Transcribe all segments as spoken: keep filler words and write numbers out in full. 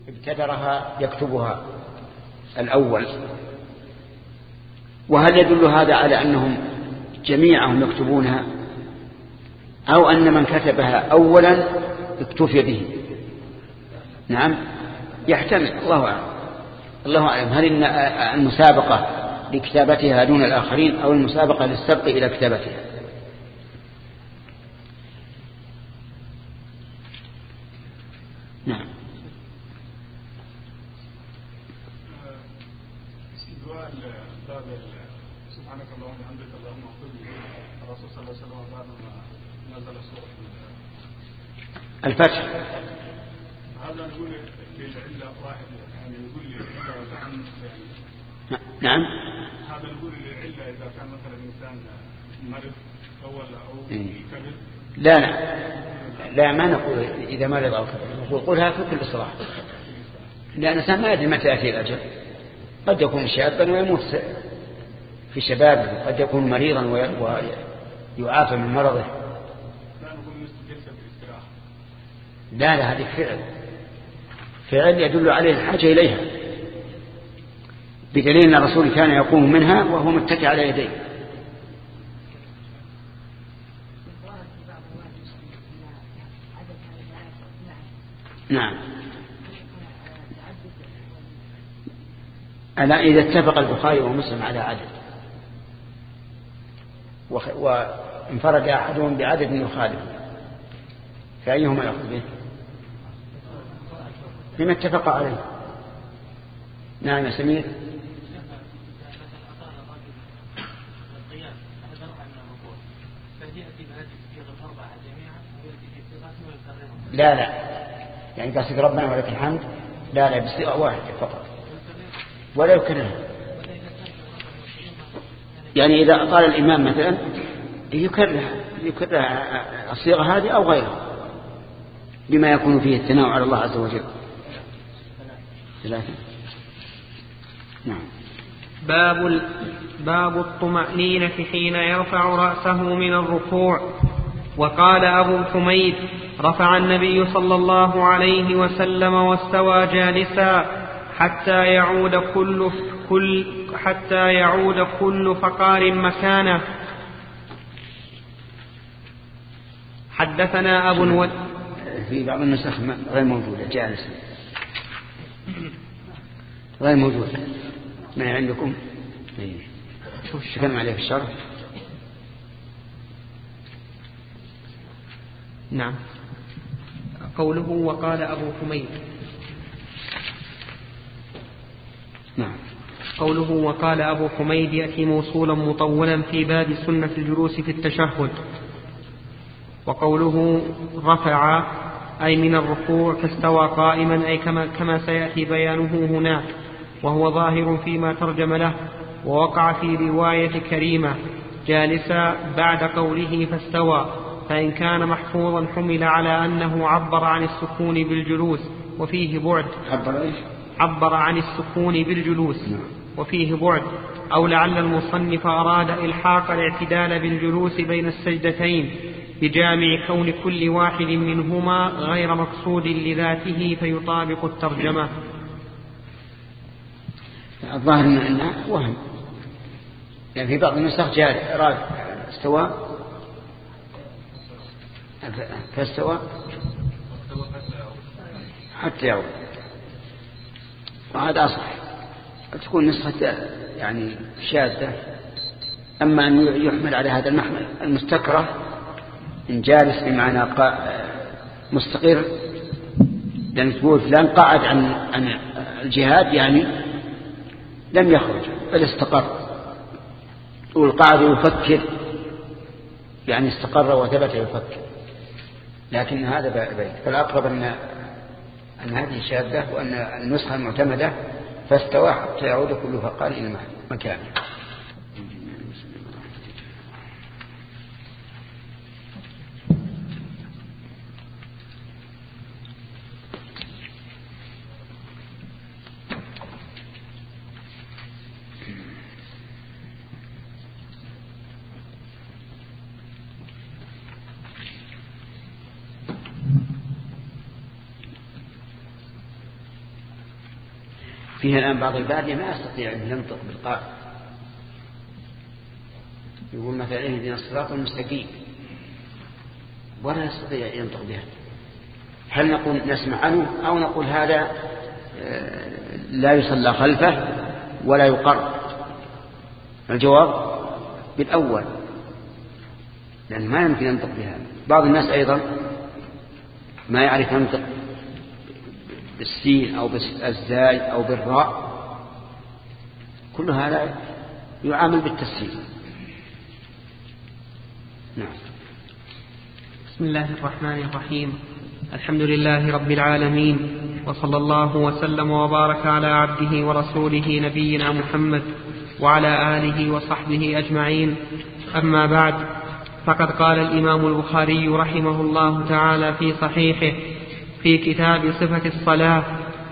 ابتدرها يكتبها الأول. وهل يدل هذا على أنهم جميعهم يكتبونها أو أن من كتبها أولا اكتفي به؟ نعم يحتمل، الله أعلم. الله أعلم هل المسابقة لكتابتها دون الآخرين أو المسابقة للسبق إلى كتابتها. نعم. سبحانك اللهم وبحمدك اللهم اغفر لي. الرسول صلى الله عليه وسلم بعد ما نزل سورة الفتح هذا نقول للعلة واحد، يعني يقول لي عن يعني نعم هذا نقول للعلة إذا كان مثلا الإنسان مرض أو أو كبد. لا لا لا ما نقول إذا مرض أو كبد، نقول قولها في كل صلاة، لأن الإنسان ما يدري متى يأتي الأجل. قد يكون شابا ويموت في شبابه، قد يكون مريضا ويعافى من مرضه. لا لا هذه فعل فعل يدل عليه الحاجة إليها، بدليل أن الرسول كان يقوم منها وهو متكئ على يديه. نعم. ألا إذا اتفق البخاري ومسلم على عدد وانفرد أحدهم بعدد يخالف، فأيهما يأخذ به؟ فيما اتفق عليه. نعم يا سمير. لا لا يعني قصد ربنا ولك الحمد، لا لا بصيغة واحدة فقط ولا يكررها. يعني إذا قال الإمام مثلا يكرر يكرر الصيغة هذه أو غيرها بما يكون فيه الثناء على الله عز وجل. ثلاثة. نعم. باب باب الطمأنينة حين يرفع رأسه من الركوع. وقال أبو حميد رفع النبي صلى الله عليه وسلم واستوى جالسا حتى يعود كل كل حتى يعود كل فقار مكانه. حدثنا أبو الود في بعض النسخ غير موجودة جالسا، غير موجودة. ما عندكم؟ شوف الشكل عليه في الشرح. نعم. قوله وقال أبو حميد. نعم. قوله وقال أبو حميد يأتي موصولا مطولا في باب سنة الجلوس في التشهد. وقوله رفع أي من الركوع فاستوى قائما أي كما, كما سيأتي بيانه هناك، وهو ظاهر فيما ترجم له. ووقع في رواية كريمة جالسا بعد قوله فاستوى، فإن كان محفوظا حمل على أنه عبر عن السكون بالجلوس وفيه بعد. عبر عن السكون بالجلوس وفيه بعد، أو لعل المصنف أراد إلحاق الاعتدال بالجلوس بين السجدتين بجامع كون كل واحد منهما غير مقصود لذاته فيطابق الترجمة. الظاهر أنه وهم، يعني في بعض النسخ جاء راد استوى فاستوى حتى يعود، وهذا أصح. تكون نسخة يعني شاذة. أما أن يحمل على هذا المحمل المستكره إن جالس بمعنى مستقر، لأن تقول فلان قاعد عن عن الجهاد يعني لم يخرج بل استقر، والقاعد يفكر يعني استقر وثبت يفكر، لكن هذا بعيد. فالأقرب أن أن هذه شاذة، وأن النسخة المعتمدة فاستوى حتى يعود كل فقار إلى مكانه. فيها الآن بعض البادية ما يستطيع أن ينطق بالقاف، يقول مثلا اهدنا الصراط المستقيم ولا يستطيع أن ينطق بها. هل نقول نسمع عنه أو نقول هذا لا يصلى خلفه ولا يقر؟ الجواب بالأول، لأن ما يمكن ينطق بها. بعض الناس أيضا ما يعرف ينطق بالسين أو بالزاي أو بالراء، كل هذا يعامل بالتسهيل. نعم. بسم الله الرحمن الرحيم. الحمد لله رب العالمين، وصلى الله وسلم وبارك على عبده ورسوله نبينا محمد وعلى آله وصحبه أجمعين. أما بعد، فقد قال الإمام البخاري رحمه الله تعالى في صحيحه في كتاب صفة الصلاة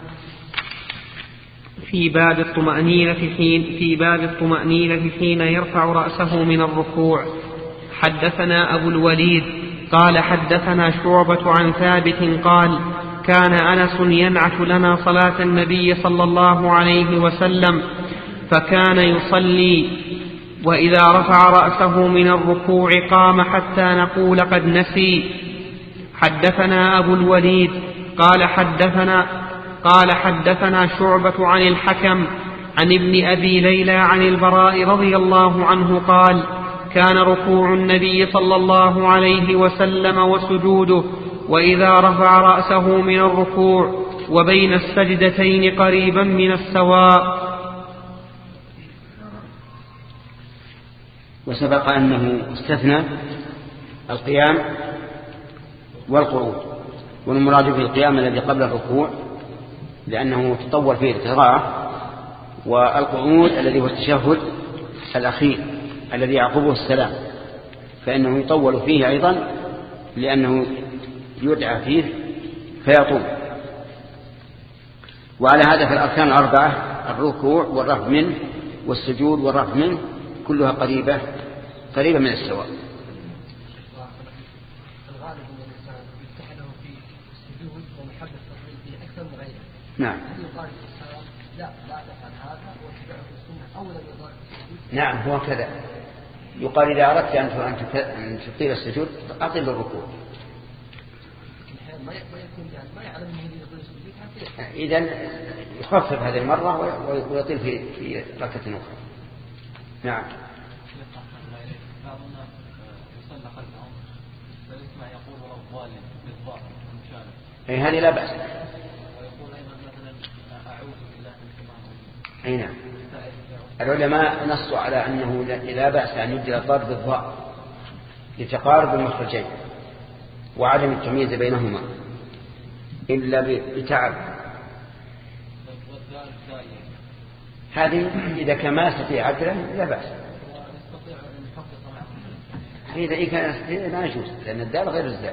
في باب الطمأنينة حين في باب الطمأنينة حين يرفع رأسه من الركوع: حدثنا أبو الوليد قال حدثنا شعبة عن ثابت قال: كان أنس ينعت لنا صلاة النبي صلى الله عليه وسلم، فكان يصلي وإذا رفع رأسه من الركوع قام حتى نقول قد نسي. حدثنا أبو الوليد قال حدثنا قال حدثنا شعبة عن الحكم عن ابن أبي ليلى عن البراء رضي الله عنه قال: كان ركوع النبي صلى الله عليه وسلم وسجوده وإذا رفع رأسه من الركوع وبين السجدتين قريبا من السواء. وسبق أنه استثنى القيام والقعود، والمراد في القيام الذي قبل الركوع لأنه تطول فيه القراءة، والقعود الذي هو التشهد الأخير الذي يعقبه السلام، فإنه يطول فيه أيضا لأنه يدعى فيه فيطول. وعلى هذا في الأركان الأربعة: الركوع والرفع منه والسجود والرفع منه كلها قريبة قريبة من السواء. الغالب أن الإنسان يتحده في السجود ومحبة التصوير فيه أكثر من غيره. نعم. هل يقال في الصلاة لا لا تفعل هذا واتبعه في السنة أولا يقال في السجود؟ نعم هو كذا. يقال إذا أردت أن تطيل السجود أطيل الركوع. ما يكون يعني ما يعلم أنه يطيل السجود. إذن يخفف هذه المرة ويطيل في في ركعة أخرى. نعم. بعض الناس يصلى خلفهم فيسمع يقول ولو ضال بالضاء المشارك. أي هذه لا بأس. ويقول أيضا مثلا أعوذ بالله من الشيطان. أي نعم. العلماء نصوا على أنه لا بأس أن يبدل الضاد بالضاء لتقارب المخرجين وعدم التمييز بينهما إلا بتعب. هذه إذا كان ما يستطيع عدلا لا بأس. إذا إيه كان يستطيع لا يجوز، لأن الدال غير الزال.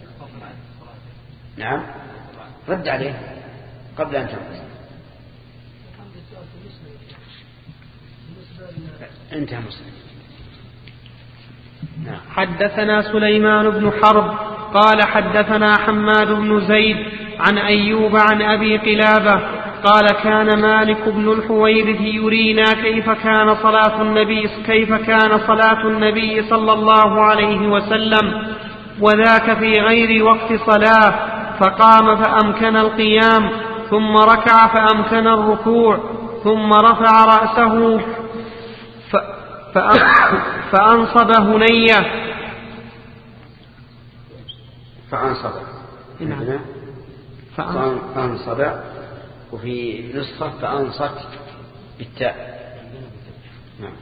نعم رد عليه قبل أن تنقص. انتهى مسلم. نعم. حدثنا سليمان بن حرب قال حدثنا حماد بن زيد عن أيوب عن أبي قلابة قال: كان مالك بن الحويرث يرينا كيف كان صلاة النبي كيف كان صلاة النبي صلى الله عليه وسلم، وذاك في غير وقت صلاة، فقام فأمكن القيام، ثم ركع فأمكن الركوع، ثم رفع رأسه ف... فأنصب هنية فأنصب نعم. فأنصب، وفي نسخة فأنصت بالتاء. نعم.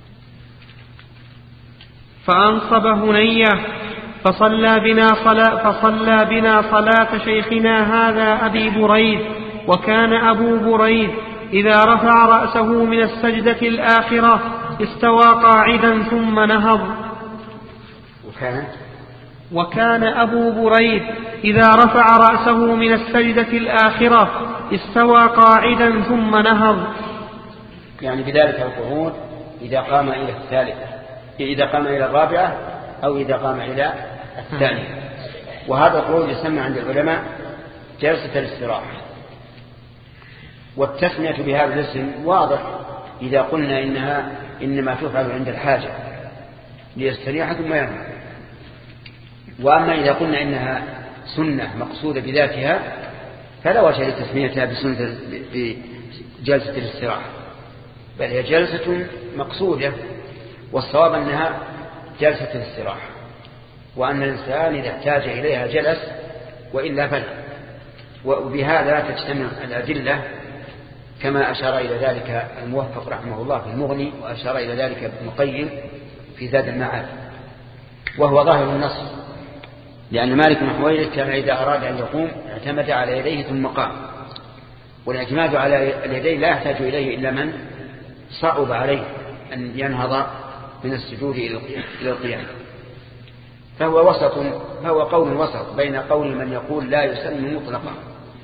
فأنصب هنية فصلى بنا صلاة فصلى بنا صلاة شيخنا هذا أبي بريد. وكان أبو بريد إذا رفع رأسه من السجدة الآخرة استوى قاعدا ثم نهض. وكان وكان أبو بريد إذا رفع رأسه من السجدة الآخرة استوى قاعدا ثم نهض. يعني بذلك القعود إذا قام إلى الثالثة، إذا قام إلى الرابعة أو إذا قام إلى الثانية. وهذا القعود يسمى عند العلماء جلسة الاستراحة. والتسمية بهذا الاسم واضح إذا قلنا إنها إنما تفعل عند الحاجة ليستريح ثم ينام. وأما إذا قلنا إنها سنة مقصودة بذاتها فلا وجه لتسميتها بسنة بجلسة الاستراحة، بل هي جلسة مقصودة، والصواب أنها جلسة الاستراحة، وأن الإنسان إذا احتاج إليها جلس وإلا فلا. وبهذا تجتمع الأدلة كما أشار إلى ذلك الموفق رحمه الله في المغني، وأشار إلى ذلك ابن القيم في زاد المعاد، وهو ظاهر النص، لأن مالك بن حويرث كان إذا أراد أن يقوم اعتمد على يديه ثم قام، والاعتماد على اليدين لا يحتاج إليه إلا من صعب عليه أن ينهض من السجود إلى القيام، فهو وسط، فهو قول وسط بين قول من يقول لا يسن مطلقا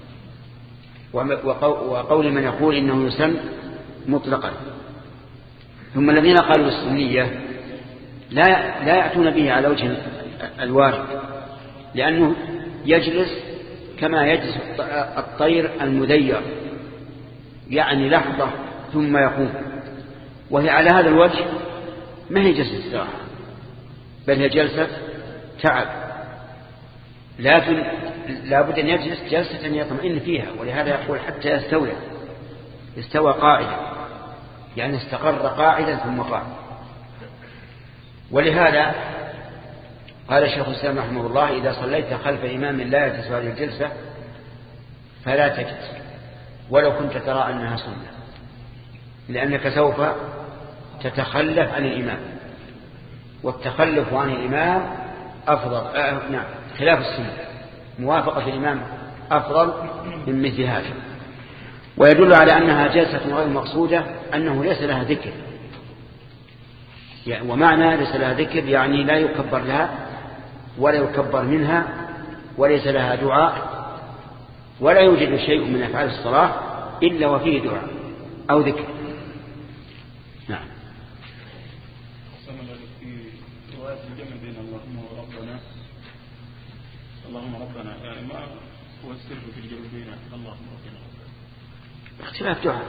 وقول من يقول إنه يسن مطلقا. ثم الذين قالوا السنية لا لا يأتون به على وجه الوارد، لأنه يجلس كما يجلس الطير المذير، يعني لحظة ثم يقوم، وهي على هذا الوجه ما هي جلسة استراحة، بل هي جلسة تعب، لكن لا بد أن يجلس جلسة يطمئن فيها، ولهذا يقول حتى يستوي استوى قاعدا، يعني استقر قاعدا ثم قام. ولهذا قال شيخ الإسلام رحمه الله إذا صليت خلف إمام لا يجلس هذه الجلسة فلا تجلس ولو كنت ترى أنها سنة، لأنك سوف تتخلف عن الإمام، والتخلف عن الإمام أفضل آه نعم خلاف السنة، موافقة الإمام أفضل من مثل هذا. ويدل على أنها جلسة غير مقصودة أنه ليس لها ذكر، يعني ومعنى ليس لها ذكر يعني لا يكبر لها ولا يكبر منها، وليس لها دعاء، ولا يوجد شيء من أفعال الصلاة إلا وفيه دعاء أو ذكر. نعم. في رواية الجمع بين اللهم وربنا اللهم ربنا، يعني ما هو السر في الجمع بين اللهم ربنا؟ اختلاف دعاء.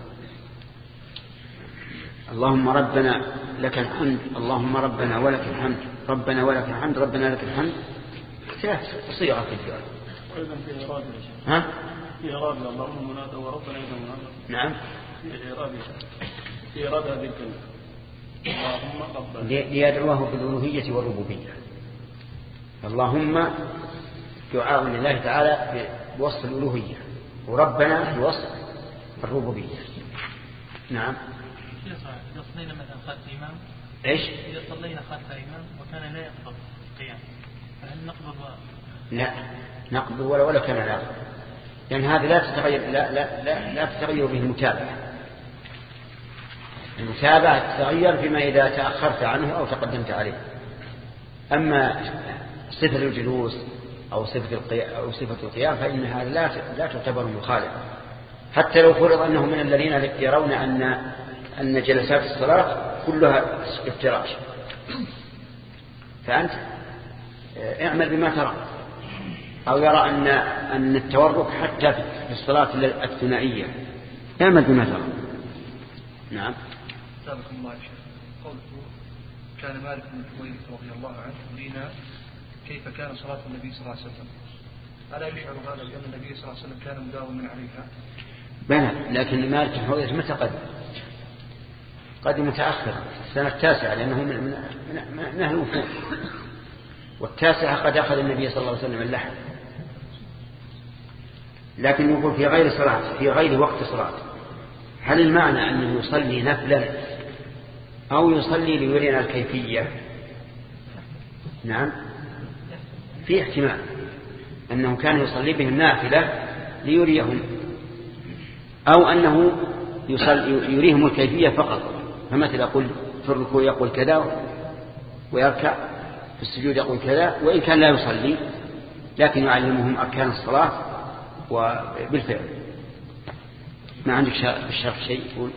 اللهم ربنا لك الحمد، اللهم ربنا ولك الحمد، ربنا ولك الحمد، ربنا لك الحمد، اختلاف صيغة في الدعاء. وإذا في إرادة ها؟ في إرادة اللهم منادى وربنا إذا منادى. نعم. في إرادة في إرادة هذه الكلمة اللهم ربنا ليدعوه بالألوهية والربوبية. اللهم دعاء لله تعالى بوصف الألوهية، وربنا بوصف الربوبية. نعم. إذا صلينا مثلا خلف إمام إيش؟ إذا صلينا خلف إمام وكان لا يقبض القيام فهل نقبض؟ لا نقبض ولا ولا كان لا، لأن يعني هذا لا تتغير لا لا لا, لا تتغير به المتابعة. المتابعة تتغير فيما إذا تأخرت عنه أو تقدمت عليه. أما صفة الجلوس أو صفة القيام أو صفة القيام فإنها لا لا تعتبر مخالفة، حتى لو فرض أنه من الذين يرون أن أن جلسات الصلاة كلها افتراش، فأنت اعمل بما ترى. أو يرى أن أن التورك حتى في الصلاة الثنائية اعمل بما ترى. نعم. سابق الله يا شيخ، قوله كان مالك بن حويرث رضي الله عنه يرينا كيف كان صلاة النبي صلى الله عليه وسلم، ألا يشعر هذا بأن النبي صلى الله عليه وسلم كان مداوما عليها؟ بلى، لكن مالك بن حويرث متى قدم؟ قدم متأخرا السنة التاسعة، لأنه من من من أهل الوفود، والتاسعة قد أخذ النبي صلى الله عليه وسلم اللحم. لكن يقول في غير صلاة، في غير وقت صلاة. هل المعنى أنه يصلي نفلا أو يصلي ليرينا الكيفية؟ نعم، في احتمال أنه كان يصلي بهم نافلة ليريهم، أو أنه يصلي يريهم الكيفية فقط. فمثل يقول في الركوع يقول كذا ويركع، في السجود يقول كذا، وإن كان لا يصلي لكن يعلمهم أركان الصلاة وبالفعل. ما عندك بالشرح شيء يقول؟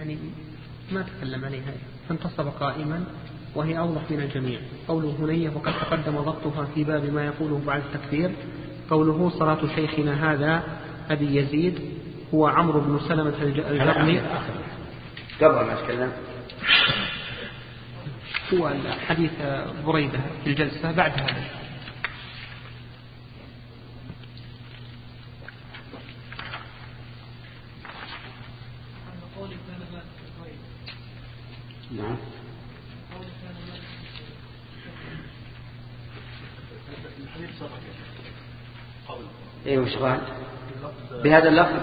يعني ما تكلم عليها، فانتصب قائما وهي أوضح من الجميع. قوله هنية وقد تقدم ضبطها في باب ما يقوله بعد التكبير. قوله صلاة شيخنا هذا أبي يزيد هو عمرو بن سلمة الجرمي. قبل ما أتكلم هو حديث بريدة في الجلسة بعد هذا. نعم. ايه وش قال بهذا اللفظ؟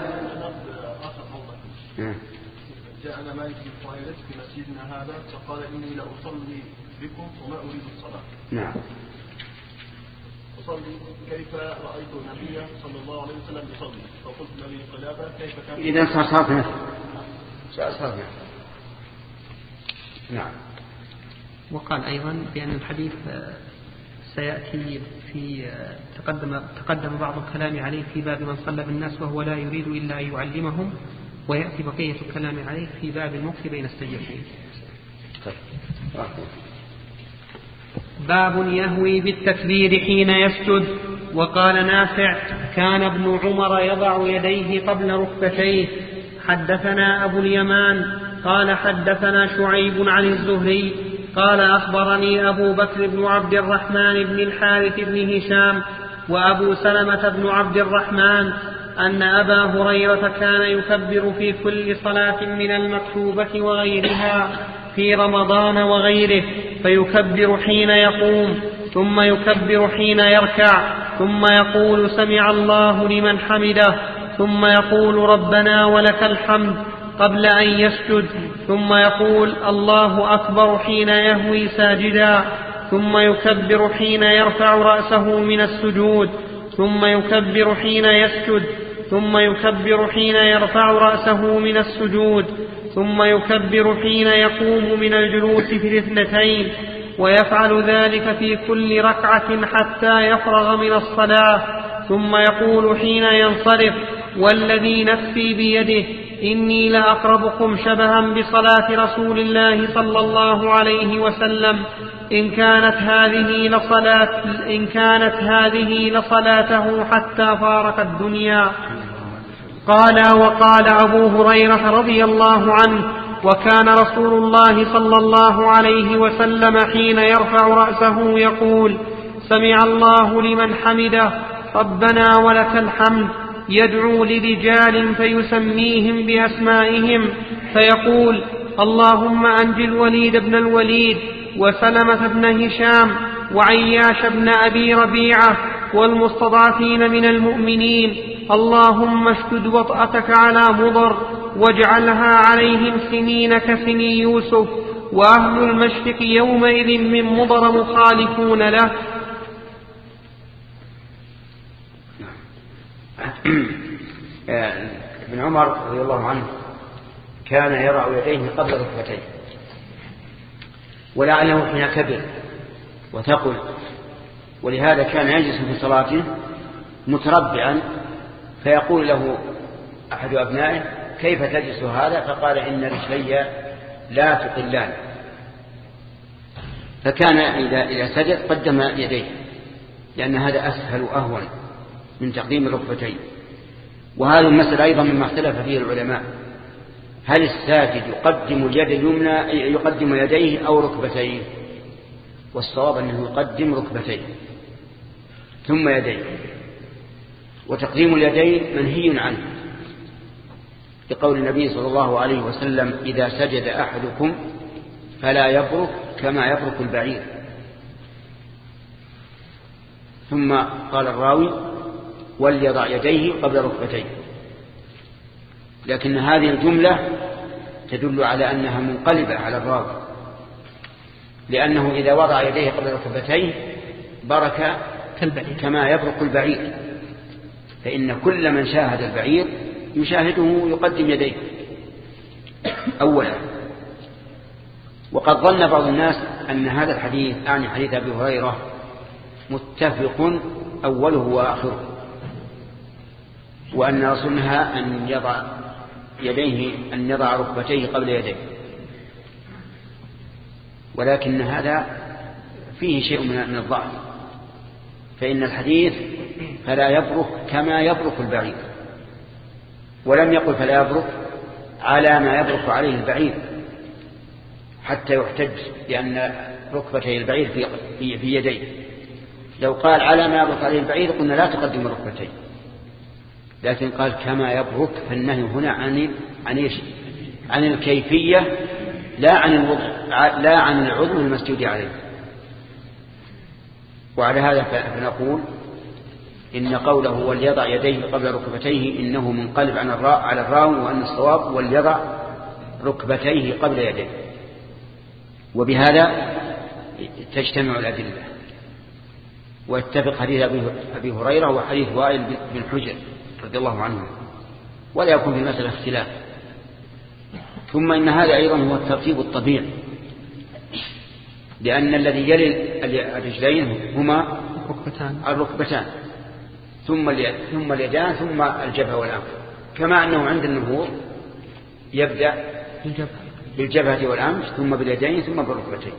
جاءنا مالك بن طائرة في مسجدنا هذا فقال إني لأصلي بكم وما أريد الصلاة. نعم. أصلي كيف رأيت النبي صلى الله عليه وسلم يصلي فقلت لأبي قلابة كيف كان. إذا صار صار نفسه صار صار نفسه. نعم. وقال أيضا بأن الحديث سيأتي في تقدم تقدم بعض الكلام عليه في باب من صلى بالناس وهو لا يريد إلا أن يعلمهم، ويأتي بقية الكلام عليه في باب المكث بين السجدتين. باب يهوي بالتكبير حين يسجد. وقال نافع كان ابن عمر يضع يديه قبل ركبتيه. حدثنا أبو اليمان قال حدثنا شعيب عن الزهري قال أخبرني أبو بكر بن عبد الرحمن بن الحارث بن هشام وأبو سلمة بن عبد الرحمن أن أبا هريرة كان يكبر في كل صلاة من المكتوبة وغيرها في رمضان وغيره، فيكبر حين يقوم ثم يكبر حين يركع ثم يقول سمع الله لمن حمده ثم يقول ربنا ولك الحمد قبل أن يسجد، ثم يقول الله أكبر حين يهوي ساجدا، ثم يكبر حين يرفع رأسه من السجود، ثم يكبر حين يسجد، ثم يكبر حين يرفع رأسه من السجود، ثم يكبر حين يقوم من الجلوس في الاثنتين، ويفعل ذلك في كل ركعة حتى يفرغ من الصلاة، ثم يقول حين ينصرف والذي نفسي بيده إني لأقربكم شبها بصلاة رسول الله صلى الله عليه وسلم إن كانت هذه لصلاة إن كانت هذه لصلاته حتى فارق الدنيا. قال وقال أبو هريرة رضي الله عنه وكان رسول الله صلى الله عليه وسلم حين يرفع رأسه يقول سمع الله لمن حمده ربنا ولك الحمد، يدعو لرجال فيسميهم بأسمائهم فيقول اللهم أنج الوليد بن الوليد وسلمة بن هشام وعياش بن أبي ربيعة والمستضعفين من المؤمنين، اللهم اشدد وطأتك على مضر واجعلها عليهم سنين كسني يوسف، وأهل المشرق يومئذ من مضر مخالفون له. ابن عمر رضي الله عنه كان يرع يديه قبل ركبتيه، ولعله حين كبر وثقل، ولهذا كان يجلس في صلاته متربعا، فيقول له أحد أبنائه كيف تجلس هذا؟ فقال إن رجلي لا تقلان، فكان إذا سجد قدم يديه لأن هذا أسهل وأهون من تقديم الركبتين. وهذه المسألة أيضا مما اختلف فيه العلماء، هل الساجد يقدم اليد اليمنى يقدم يديه أو ركبتيه؟ والصواب أنه يقدم ركبتيه ثم يديه، وتقديم اليدين منهي عنه لقول النبي صلى الله عليه وسلم إذا سجد أحدكم فلا يبرك كما يبرك البعير. ثم قال الراوي وليضع يديه قبل ركبتيه، لكن هذه الجملة تدل على أنها منقلبة على الراوي، لأنه إذا وضع يديه قبل ركبتيه برك كما يبرك البعير، فإن كل من شاهد البعير يشاهده يقدم يديه أولا. وقد ظن بعض الناس أن هذا الحديث يعني حديث أبي هريرة متفق أوله وآخره، وأن رسولها أن يضع يديه أن يضع ركبتيه قبل يديه، ولكن هذا فيه شيء من الضعف، فإن الحديث فلا يبرك كما يبرك البعير، ولم يقل فلا يبرك على ما يبرك عليه البعير حتى يحتج بأن ركبتي البعير في, في, في يديه. لو قال على ما يبرك عليه البعير قلنا لا تقدم ركبتين، لكن قال كما يبرك، فالنهي هنا عن عن عن الكيفية لا عن الوضع، لا عن العضو المسجود عليه. وعلى هذا فنقول إن قوله وليضع يديه قبل ركبتيه إنه منقلب عن الراء على الراوي، وأن الصواب وليضع ركبتيه قبل يديه. وبهذا تجتمع الأدلة ويتفق حديث أبي هريرة وحديث وائل بن حجر رضي الله عنه، ولا يكون في المسألة اختلاف. ثم إن هذا أيضا هو الترتيب الطبيعي، لأن الذي يلي الرجلين هما الركبتان ثم ثم اليدان ثم الجبهة والأنف، كما أنه عند النهور يبدأ بالجبهة والأنف ثم باليدين ثم بالركبتين.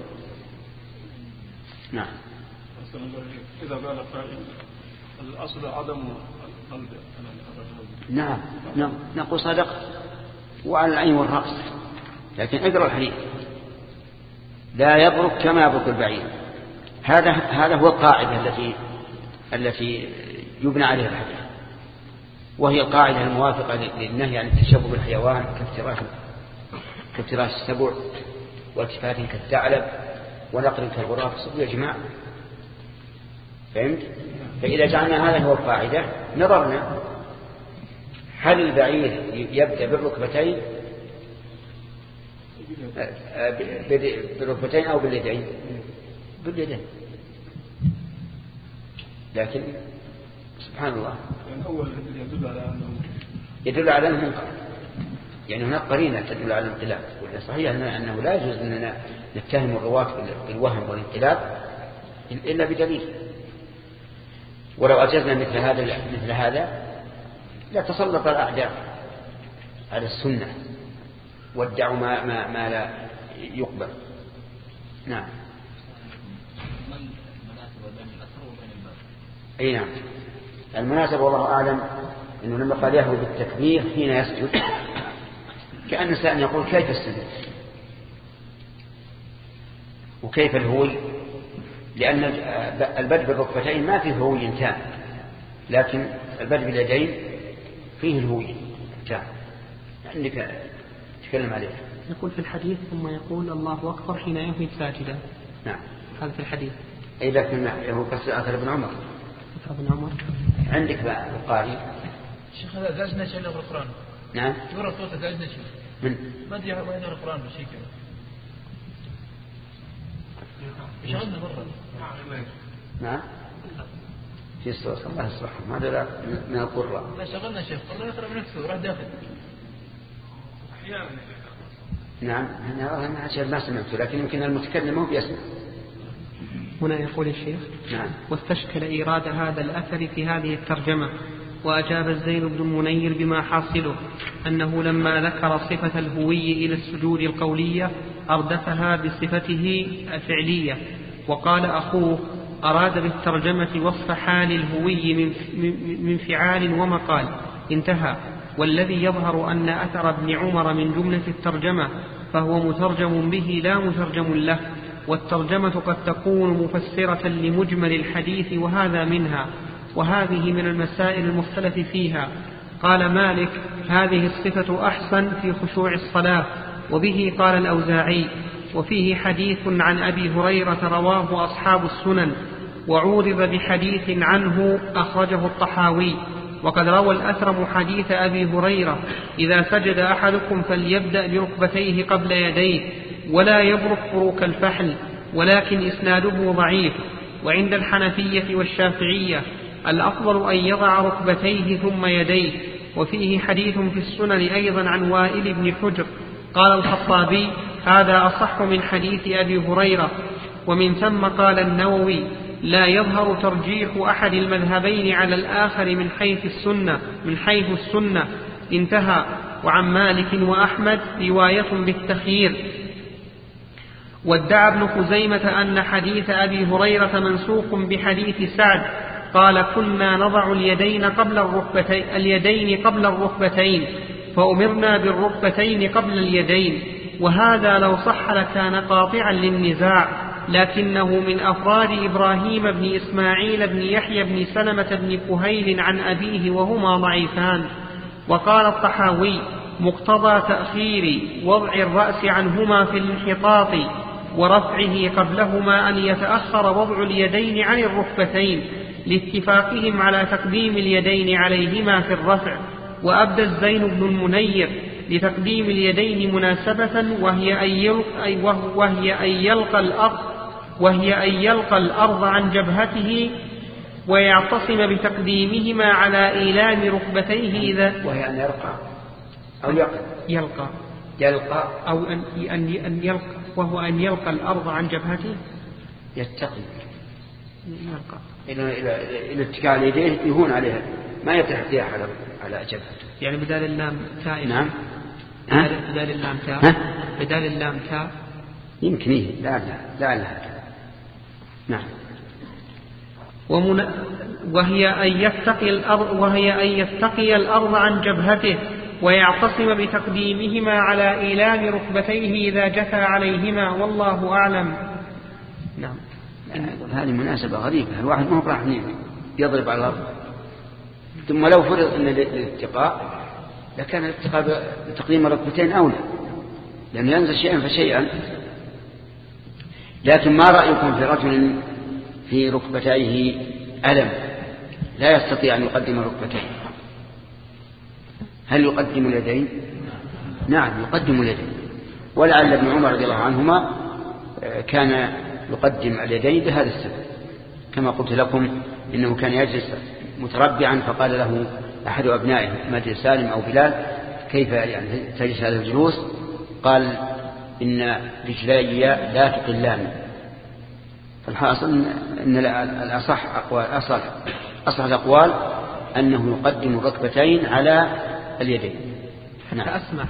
نعم. إذا قال قائل الأصل عدم القلب. نعم نعم نقول صدق وعلى العين والرأس، لكن اقرأ الحديث لا يبرك كما يبرك البعير. هذا هذا هو القاعدة التي التي يبنى عليها الحديث، وهي القاعدة الموافقة للنهي عن التشبه بالحيوان كافتراس كافتراس السبع والتفات كالثعلب ونقر كالغراب يا جماعة. فهمت؟ فإذا جعلنا هذا هو القاعدة نظرنا هل البعير يبدأ بالركبتين بالركبتين أو باليدين؟ باليدين. لكن سبحان الله يدل على أنه يدل على أنه منقلب، يعني هناك قرينة تدل على الانقلاب. والصحيح أنه لا يجوز أننا نتهم الرواة بالوهم والانقلاب إلا بدليل. ولو أجزنا مثل هذا مثل هذا لا تسلط الأعداء على السنة وادعوا ما, ما, ما لا يقبل. نعم. أي نعم. المناسبة والله أعلم أنه لما قال يهوي بالتكبير حين يسجد كأن سائل يقول كيف السجود وكيف الهوي، لأن البدء بالركبتين ما فيه هوي تام، لكن البدء باليدين فيه الهوي تام. عندك تكلم عليه. يقول في الحديث ثم يقول الله أكبر حين يهوي ساجدا. نعم. هذا في الحديث. أي لكن هو قصة أثر ابن عمر. أثر ابن عمر. عندك بقى القاري. الشيخ هذا داجنا شيء للقرآن. نعم. يورا صوت داجنا شيء. من؟ ما أدري وين القرآن بشيء كذا. شغلنا مرة. نعم. في الصوت الله يصلحهم هذا من القراء. لا شغلنا شيخ قرنا يقرأ بنفسه راح داخل. نعم أنا أنا عشان ما سمعته، لكن يمكن المتكلم هو بيسمع. هنا يقول الشيخ نعم. واستشكل إيراد هذا الأثر في هذه الترجمة، وأجاب الزين بن المنير بما حاصله أنه لما ذكر صفة الهوي إلى السجود القولية أردفها بصفته الفعلية، وقال أخوه أراد بالترجمة وصف حال الهوي من, من فعال ومقال، انتهى. والذي يظهر أن أثر ابن عمر من جملة الترجمة فهو مترجم به لا مترجم له، والترجمة قد تكون مفسرة لمجمل الحديث وهذا منها، وهذه من المسائل المختلف فيها. قال مالك هذه الصفة أحسن في خشوع الصلاة، وبه قال الأوزاعي. وفيه حديث عن أبي هريرة رواه أصحاب السنن، وعورض بحديث عنه أخرجه الطحاوي. وقد روى الأثرم حديث أبي هريرة إذا سجد أحدكم فليبدأ بركبتيه قبل يديه ولا يبرك بروك الفحل، ولكن إسناده ضعيف. وعند الحنفية والشافعية الأفضل أن يضع ركبتيه ثم يديه. وفيه حديث في السنن أيضا عن وائل بن حجر قال الخطابي هذا أصح من حديث أبي هريرة. ومن ثم قال النووي لا يظهر ترجيح أحد المذهبين على الآخر من حيث السنة من حيث السنة انتهى. وعن مالك وأحمد رواية بالتخيير. وادعى ابن خزيمة أن حديث أبي هريرة منسوخ بحديث سعد قال كنا نضع اليدين قبل الركبتين, اليدين قبل الركبتين فأمرنا بالركبتين قبل اليدين. وهذا لو صح لكان قاطعا للنزاع، لكنه من أفراد إبراهيم بن إسماعيل بن يحيى بن سلمة بن كهيل عن أبيه وهما ضعيفان. وقال الطحاوي مقتضى تأخير وضع الرأس عنهما في الانحطاط ورفعه قبلهما أن يتأخر وضع اليدين عن الركبتين لاتفاقهم على تقديم اليدين عليهما في الرفع. وأبدى الزين بن المنير لتقديم اليدين مناسبة وهي أن يلقى, وهي أن يلقى الأرض وهي أن يلقى الأرض عن جبهته ويعتصم بتقديمهما على إيلام ركبتيه إذا وهي أن يلقى أو يلقى يلقى يلقى أو أن أن يلقى وهو أن يلقى الأرض عن جبهته يتقي يلقى إلى إلى إلى اتكاء اليدين يهون عليها ما يتحديها على على جبهته. يعني بدال اللام تاء. نعم. بدال اللام تاء. بدال اللام تاء. يمكن إيه لا لا لا لا. نعم. ومن وهي أن يتقي الأرض وهي أن يتقي الأرض عن جبهته ويعتصم بتقديمهما على إيلام ركبتيه إذا جثى عليهما والله أعلم. نعم. هذه مناسبة غريبة. الواحد ما هو راح يضرب على الأرض ثم لو فرض أن الاتقاء لكان الاتقاء بتقديم الركبتين أولى لأنه ينزل شيئا فشيئا. لكن ما رأيكم في رجل في ركبتيه ألم لا يستطيع أن يقدم الركبتين؟ هل يقدم اليدين؟ نعم يقدم اليدين. ولعل ابن عمر رضي الله عنهما كان يقدم اليدين بهذا السبب كما قلت لكم إنه كان يجلس متربعا فقال له أحد أبنائه مجد سالم أو بلال كيف يعني تجلس هذا الجلوس؟ قال إن رجلي لا تقلان. فالحاصل أن الأصح أقوال أصح أصح الأقوال أنه يقدم الركبتين على اليدين. نعم. أسمح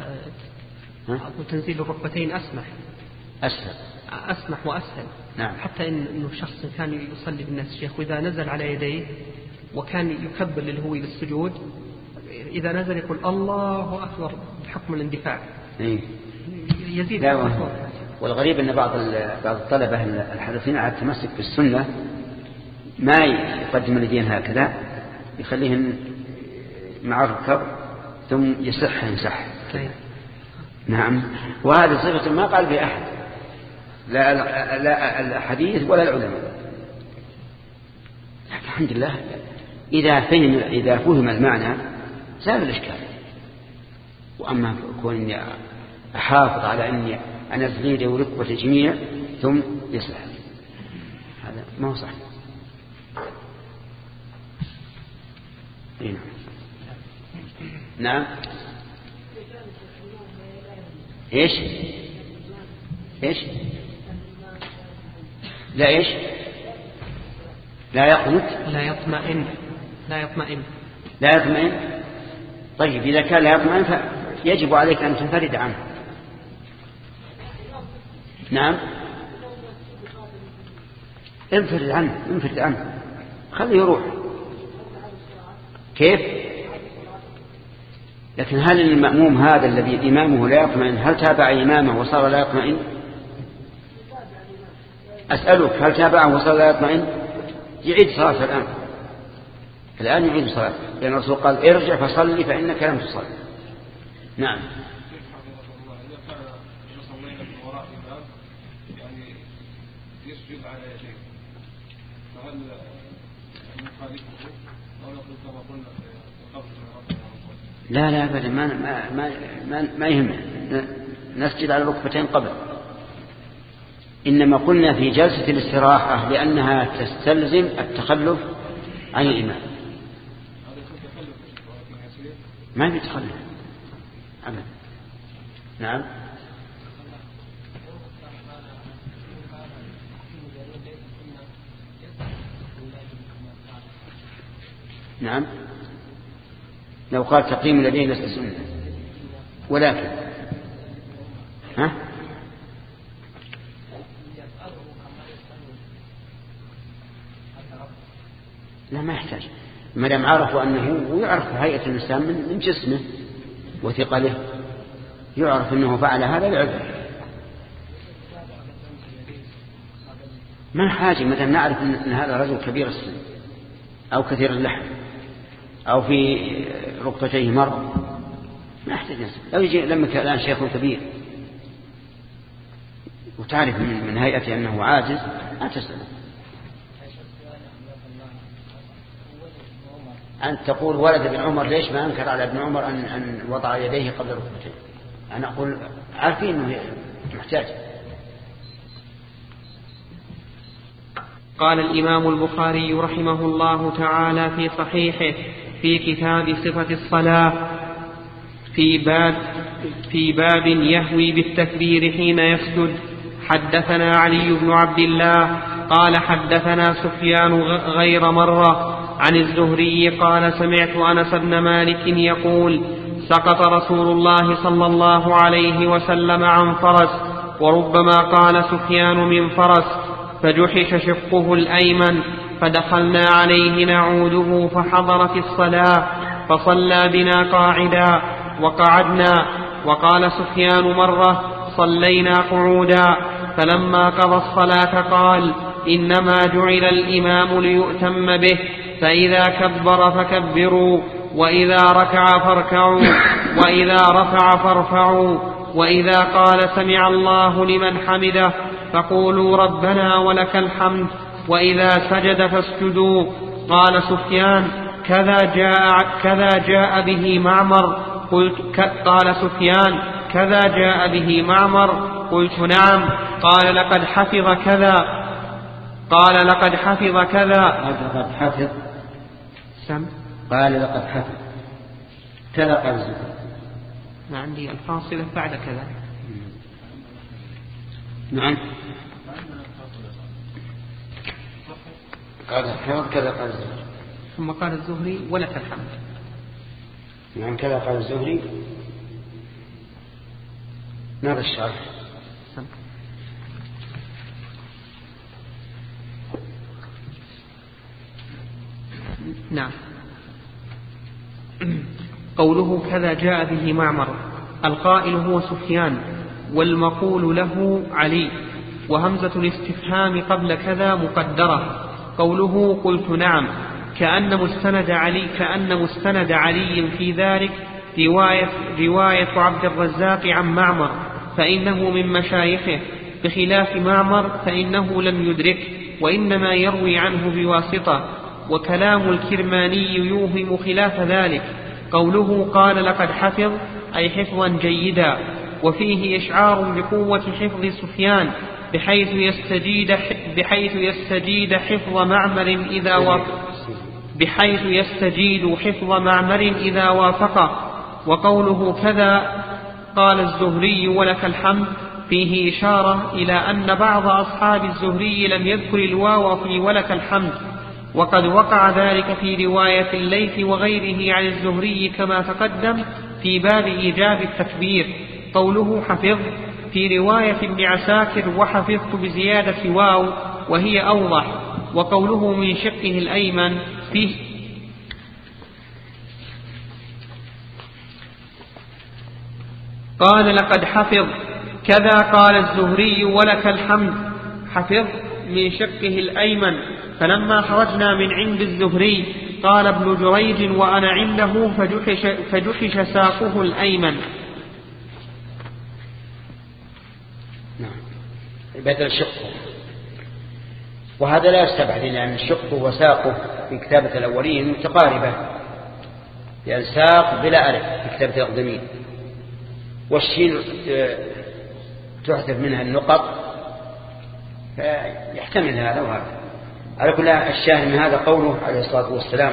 تنزيل الركبتين أسمح أسهل أسمح وأسهل. نعم. حتى إنه شخص كان يصلي بالناس شيخ وإذا نزل على يديه وكان يكبر للهو للسجود إذا نزل يقول الله أكبر بحكم الاندفاع. إيه. يزيد. والغريب أن بعض بعض الطلبة الحريصين على التمسك بالسنة ما يقدم اليدين هكذا يخليهن مع الركب ثم يصح ينسح. طيب. نعم. وهذه صفة ما قال بها أحد لا لا الحديث ولا العلماء. الحمد لله إذا فهم إذا فهم المعنى زال الإشكال. وأما كوني أحافظ على أني أنزل يدي وركبة الجميع ثم يصلح هذا ما هو صحيح. نعم. إيش إيش لا إيش لا يقنط لا يطمئن لا يطمئن لا يطمئن. طيب إذا كان لا يطمئن فيجب عليك أن تنفرد عنه. نعم. انفرد عنه انفرد عنه خليه يروح. كيف؟ لكن هل المأموم هذا الذي إمامه لا يطمئن هل تابع إمامه وصار لا يطمئن؟ أسألك هل تابعه وصار لا يطمئن؟ يعيد صلاة الآن الآن يعيد صلاة لأن الرسول قال ارجع فصلي فإنك لم تصلي. نعم. لا لا أبدا ما ما ما ما, ما يهمنا نسجد على الركبتين قبل. إنما قلنا في جلسة الاستراحة لأنها تستلزم التخلف عن الإمام. ما في تخلف أبدا. نعم. نعم. لو قال تقييم اليدين ليس سنة، ولكن ها لا ما يحتاج، ما دام عرفوا أنه ويعرف هيئة الإنسان من جسمه وثقله، يعرف أنه فعل هذا العذر. ما حاجة مثلا نعرف أن هذا رجل كبير السن أو كثير اللحم أو في ركبتيه مرض، ما يحتاج نسب. لو يجي لما الآن شيخ كبير وتعرف من هيئته أنه عاجز ما تسأله. أن تقول ولد ابن عمر ليش ما أنكر على ابن عمر أن, أن وضع يديه قبل ركبتيه؟ أنا أقول عارفين أنه محتاج. قال الإمام البخاري رحمه الله تعالى في صحيحه في كتاب صفة الصلاة في باب, في باب يهوي بالتكبير حين يسجد: حدثنا علي بن عبد الله قال حدثنا سفيان غير مرة عن الزهري قال: سمعت أنس بن مالك يقول: سقط رسول الله صلى الله عليه وسلم عن فرس، وربما قال سفيان من فرس، فجحش شقه الأيمن، فدخلنا عليه نعوده فحضر في الصلاة فصلى بنا قاعدا وقعدنا. وقال سفيان مرة: صلينا قعودا، فلما قضى الصلاة قال: إنما جعل الإمام ليؤتم به، فإذا كبر فكبروا، وإذا ركع فاركعوا، وإذا رفع فارفعوا، وإذا قال سمع الله لمن حمده فقولوا ربنا ولك الحمد، وإذا سجد فاسجدوا. قال سفيان: كذا جاء, كذا جاء به معمر. قلت قال سفيان: كذا جاء به معمر. قلت: نعم. قال: لقد حفظ كذا. قال: لقد حفظ كذا. لقد حفظ سم قال: لقد حفظ كذا. قال الزهري: ما عندي الفاصلة بعد كذا. نعم. قال حفظ كذا. قال الزهري. ثم قال الزهري: ولك الحمد. نعم كذا قال الزهري. نرى الشرح. نعم. قوله كذا جاء به معمر، القائل هو سفيان، والمقول له علي، وهمزة الاستفهام قبل كذا مقدرة. قوله قلت نعم، كأن مستند علي كأن مستند علي في ذلك رواية, رواية عبد الرزاق عن معمر، فإنه من مشايخه، بخلاف معمر فإنه لم يدرك وإنما يروي عنه بواسطة. وكلام الكرماني يوهم خلاف ذلك. قوله قال لقد حفظ أي حفظا جيدا، وفيه إشعار بقوة حفظ سفيان بحيث يستجيد بحيث يستجيد حفظ معمر إذا وافق بحيث يستجيد حفظ معمر إذا وافقه. وقوله كذا قال الزهري ولك الحمد فيه إشارة إلى أن بعض أصحاب الزهري لم يذكر الواو في ولك الحمد، وقد وقع ذلك في رواية الليث وغيره عن الزهري كما تقدم في باب إيجاب التكبير. قوله حفظ في رواية ابن عساكر وحفظت بزيادة واو وهي أوضح. وقوله من شقه الأيمن فيه قال لقد حفظ كذا قال الزهري ولك الحمد، حفظ من شقه الأيمن. فلما خرجنا من عند الزهري قال ابن جريج وأنا عنده فجحش, فجحش ساقه الأيمن. نعم بدل شقه، وهذا لا يستبعد لأن شقه وساقه في كتابة الأولين متقاربة، لأن ساق بلا ألف في كتابة الأقدمين، والشين تحذف منها النقط، فيحتمل هذا وهذا. على كل الشاهد من هذا قوله عليه الصلاة والسلام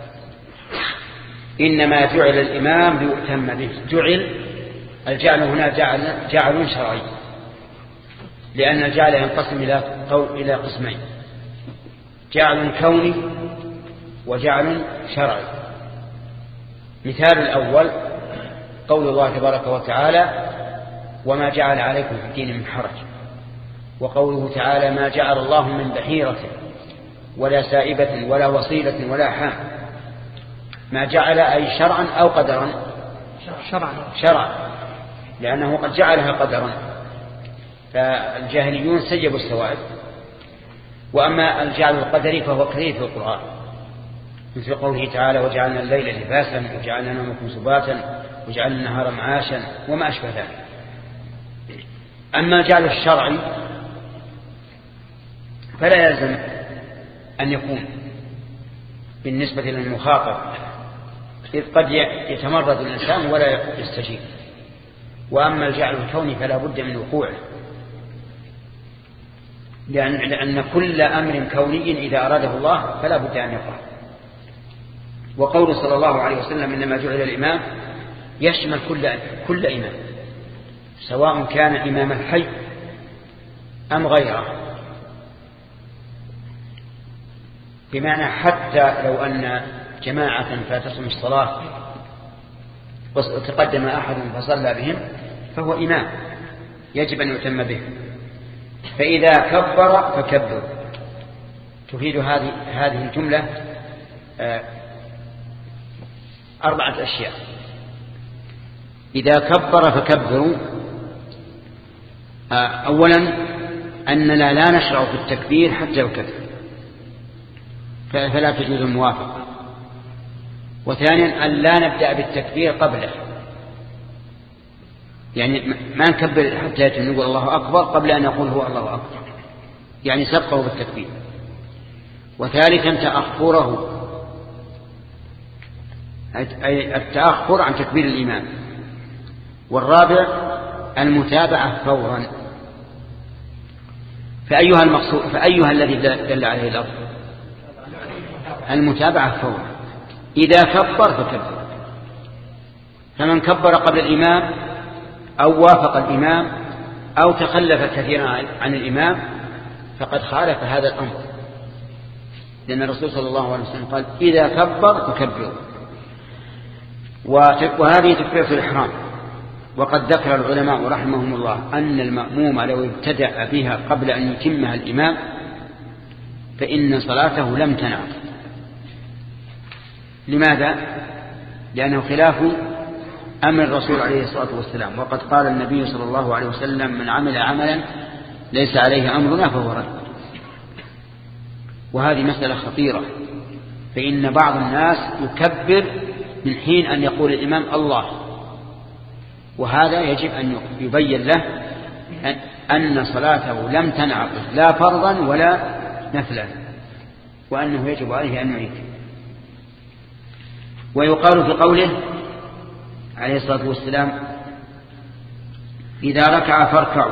إنما جعل الإمام ليؤتم به. جعل الجعل هنا جعل, جعل شرعي، لأن الجعل ينقسم إلى إلى قسمين: جعل كوني وجعل شرعي. مثال الأول قول الله تبارك وتعالى وما جعل عليكم في الدين من حرج، وقوله تعالى ما جعل الله من بحيرة ولا سائبة ولا وصيلة ولا حام. ما جعل أي شرعا أو قدرا؟ شرعا شرعا، لأنه قد جعلها قدرا، فالجاهليون سيبوا السوائب. وأما الجعل القدري فهو كثير في القرآن، مثل قوله تعالى وجعلنا الليل لباسا وجعلنا نومكم سباتا وجعلنا النهار معاشا وما أشبه ذلك. أما الجعل الشرعي فلا يلزم أن يكون بالنسبة للمخاطب، إذ قد يتمرد الإنسان ولا يستجيب. وأما الجعل الكوني فلا بد من وقوعه، لأن كل أمر كوني إذا أراده الله فلا بد أن يقع. وقول صلى الله عليه وسلم إنما جعل الإمام يشمل كل كل إمام، سواء كان إمام الحي أم غيره، بمعنى حتى لو أن جماعة فاتتهم الصلاة وتقدم أحد فصلى بهم فهو إمام يجب أن يتم به. فإذا كبر فكبر. تفيد هذه هذه الجملة أربعة أشياء. إذا كبر فكبروا، أولا أننا لا نشرع في التكبير حتى يكبر، فلا تجوز الموافقة. وثانيا أن لا نبدأ بالتكبير قبله، يعني ما نكبر حتى يتم نقول الله أكبر قبل أن نقول هو الله أكبر، يعني سبقه بالتكبير. وثالثا تأخره، أي التأخر عن تكبير الإمام. والرابع المتابعة فورا. فأيها المقصود فأيها الذي دل عليه الأمر؟ المتابعة فورا. إذا كبر فكبر، فمن كبر قبل الإمام أو وافق الإمام أو تخلف كثيرا عن الإمام فقد خالف هذا الأمر، لأن الرسول صلى الله عليه وسلم قال إذا كبر فكبروا. وهذه تكبيرة الإحرام. وقد ذكر العلماء رحمهم الله أن المأموم لو ابتدأ بها قبل أن يتمها الإمام فإن صلاته لم تنعقد. لماذا؟ لأنه خلاف أمر الرسول عليه الصلاة والسلام. وقد قال النبي صلى الله عليه وسلم من عمل عملا ليس عليه أمرنا فهو رد. وهذه مسألة خطيرة، فإن بعض الناس يكبر من حين أن يقول الإمام الله، وهذا يجب أن يبين له أن صلاته لم تنعقد لا فرضا ولا نفلا، وأنه يجب عليه أن يعيد. ويقال في قوله عليه الصلاة والسلام إذا ركع فاركعوا،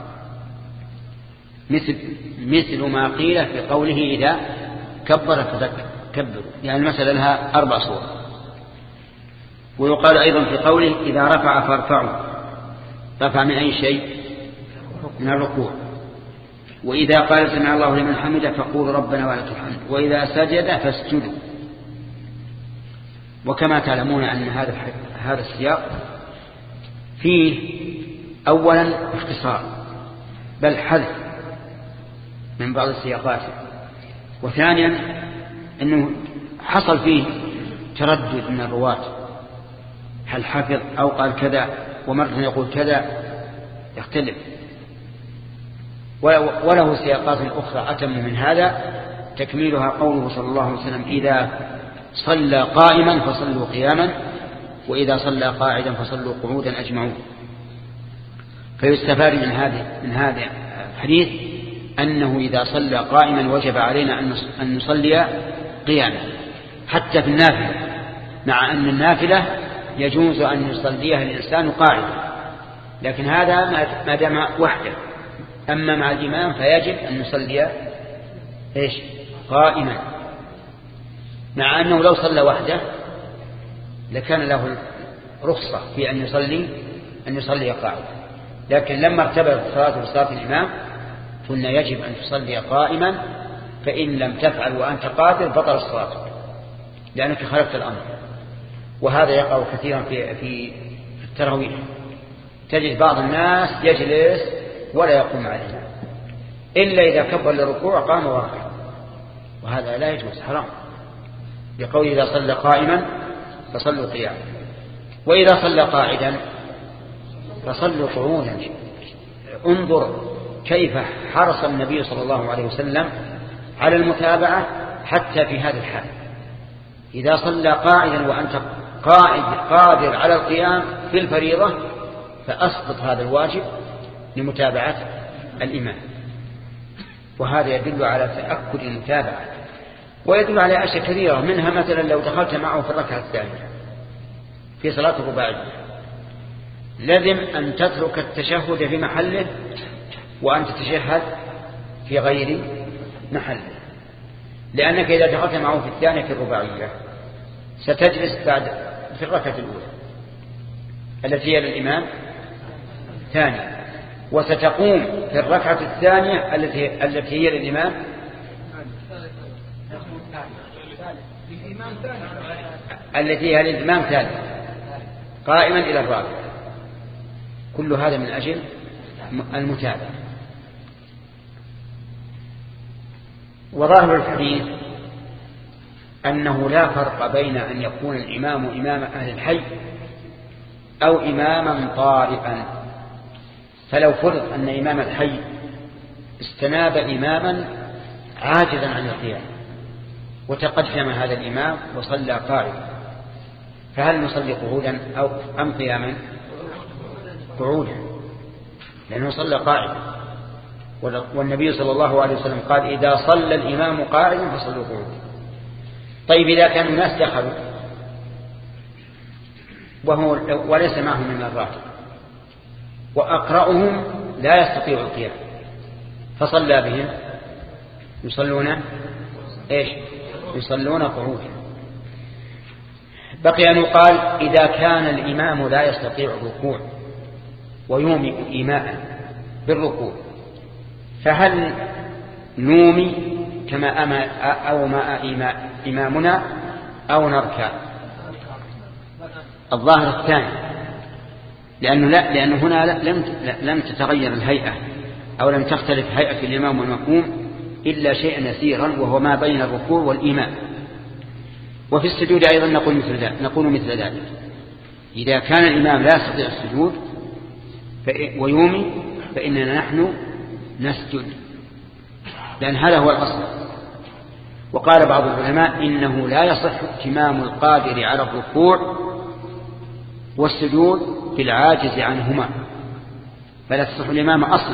مثل, مثل ما قيل في قوله إذا كبر فكبروا، يعني المسألة لها أربع صور. ويقال أيضا في قوله إذا رفع فارفعوا، رفع من أي شيء؟ من الركوع. وإذا قال سمع الله لمن حمده فقول ربنا ولك الحمد، وإذا سجد فاسجدوا. وكما تعلمون أن هذا هذا السياق فيه أولا اختصار بل حذف من بعض السياقات، وثانيا أنه حصل فيه تردد من الرواة هل حفظ أو قال كذا، ومرة يقول كذا، يختلف. وله سياقات أخرى أتم من هذا، تكميلها قوله صلى الله عليه وسلم إذا صلى قائما فصلوا قياما وإذا صلى قاعدا فصلوا قعودا أجمعون. فيستفاد من هذا من هذا الحديث أنه إذا صلى قائما وجب علينا أن نصلي قياما حتى في النافلة، مع أن النافلة يجوز أن يصليها الإنسان قاعدا، لكن هذا ما دام وحده. أما مع الإمام فيجب أن يصلي إيش؟ قائما، مع أنه لو صلى وحده لكان له رخصة في أن يصلي أن يصلي قاعدا، لكن لما ارتبط صلاة بصلاة الإمام قلنا يجب أن تصلي قائما، فإن لم تفعل وأنت قادر بطل الصلاة لأنك خالفت الأمر. وهذا يقع كثيرا في في التراويح، تجد بعض الناس يجلس ولا يقوم مع الإمام إلا إذا كبر للركوع قام وركع، وهذا لا يجوز، حرام، بقول إذا صلى قائما فصلوا قياما، وإذا صلى قاعدا فصلوا قعودا. انظر كيف حرص النبي صلى الله عليه وسلم على المتابعة حتى في هذا الحال. إذا صلى قاعدا وأنت قاعد قادر على القيام في الفريضة فأسقط هذا الواجب لمتابعة الإمام، وهذا يدل على تأكد المتابعة، ويدل على أشياء كثيرة، منها مثلا لو دخلت معه في الركعة الثانية في صلاة الرباعية لازم أن تترك التشهد في محله وأن تتشهد في غير محله، لأنك إذا دخلت معه في الثانية في الرباعية ستجلس بعد في الركعة الأولى التي هي للإمام ثانية، وستقوم في الركعة الثانية التي التي هي للإمام التي هي للإمام ثالث قائما إلى الرابع. كل هذا من أجل المتابعة. وظاهر الحديث أنه لا فرق بين أن يكون الإمام إمام أهل الحي أو إماما طارئا، فلو فرض أن إمام الحي استناب إماما عاجزا عن القيام وتقدم هذا الإمام وصلى قاعدا، فهل نصلي قعودا أو أم قياما؟ قعودا، لأنه صلى قاعدا، والنبي صلى الله عليه وسلم قال إذا صلى الإمام قاعدا فصلوا قعودا. طيب إذا كان الناس دخلوا وهو وليس معهم من الراتب وأقرأهم لا يستطيع القيام فصلى بهم، يصلون إيش؟ يصلون قعودا. بقي أن يقال إذا كان الإمام لا يستطيع الركوع ويومئ إيماء بالركوع فهل نومي كما أما أو ما إيماء إمامنا أو نركع؟ الظاهر الثاني، لأنه لا لأنه هنا لم لم تتغير الهيئة أو لم تختلف هيئة الإمام والمأموم إلا شيئا يسيرا وهو ما بين الركوع والإيماء. وفي السجود أيضا نقول مثل ذلك نقول مثل ذلك إذا كان الإمام لا يستطيع السجود ويومي فإننا نحن نسجد، لأن هذا هو الأصل. وقال بعض العلماء إنه لا يصح اتمام القادر على الركوع والسجود بالعاجز عنهما، فلا تصح الإمام أصلا،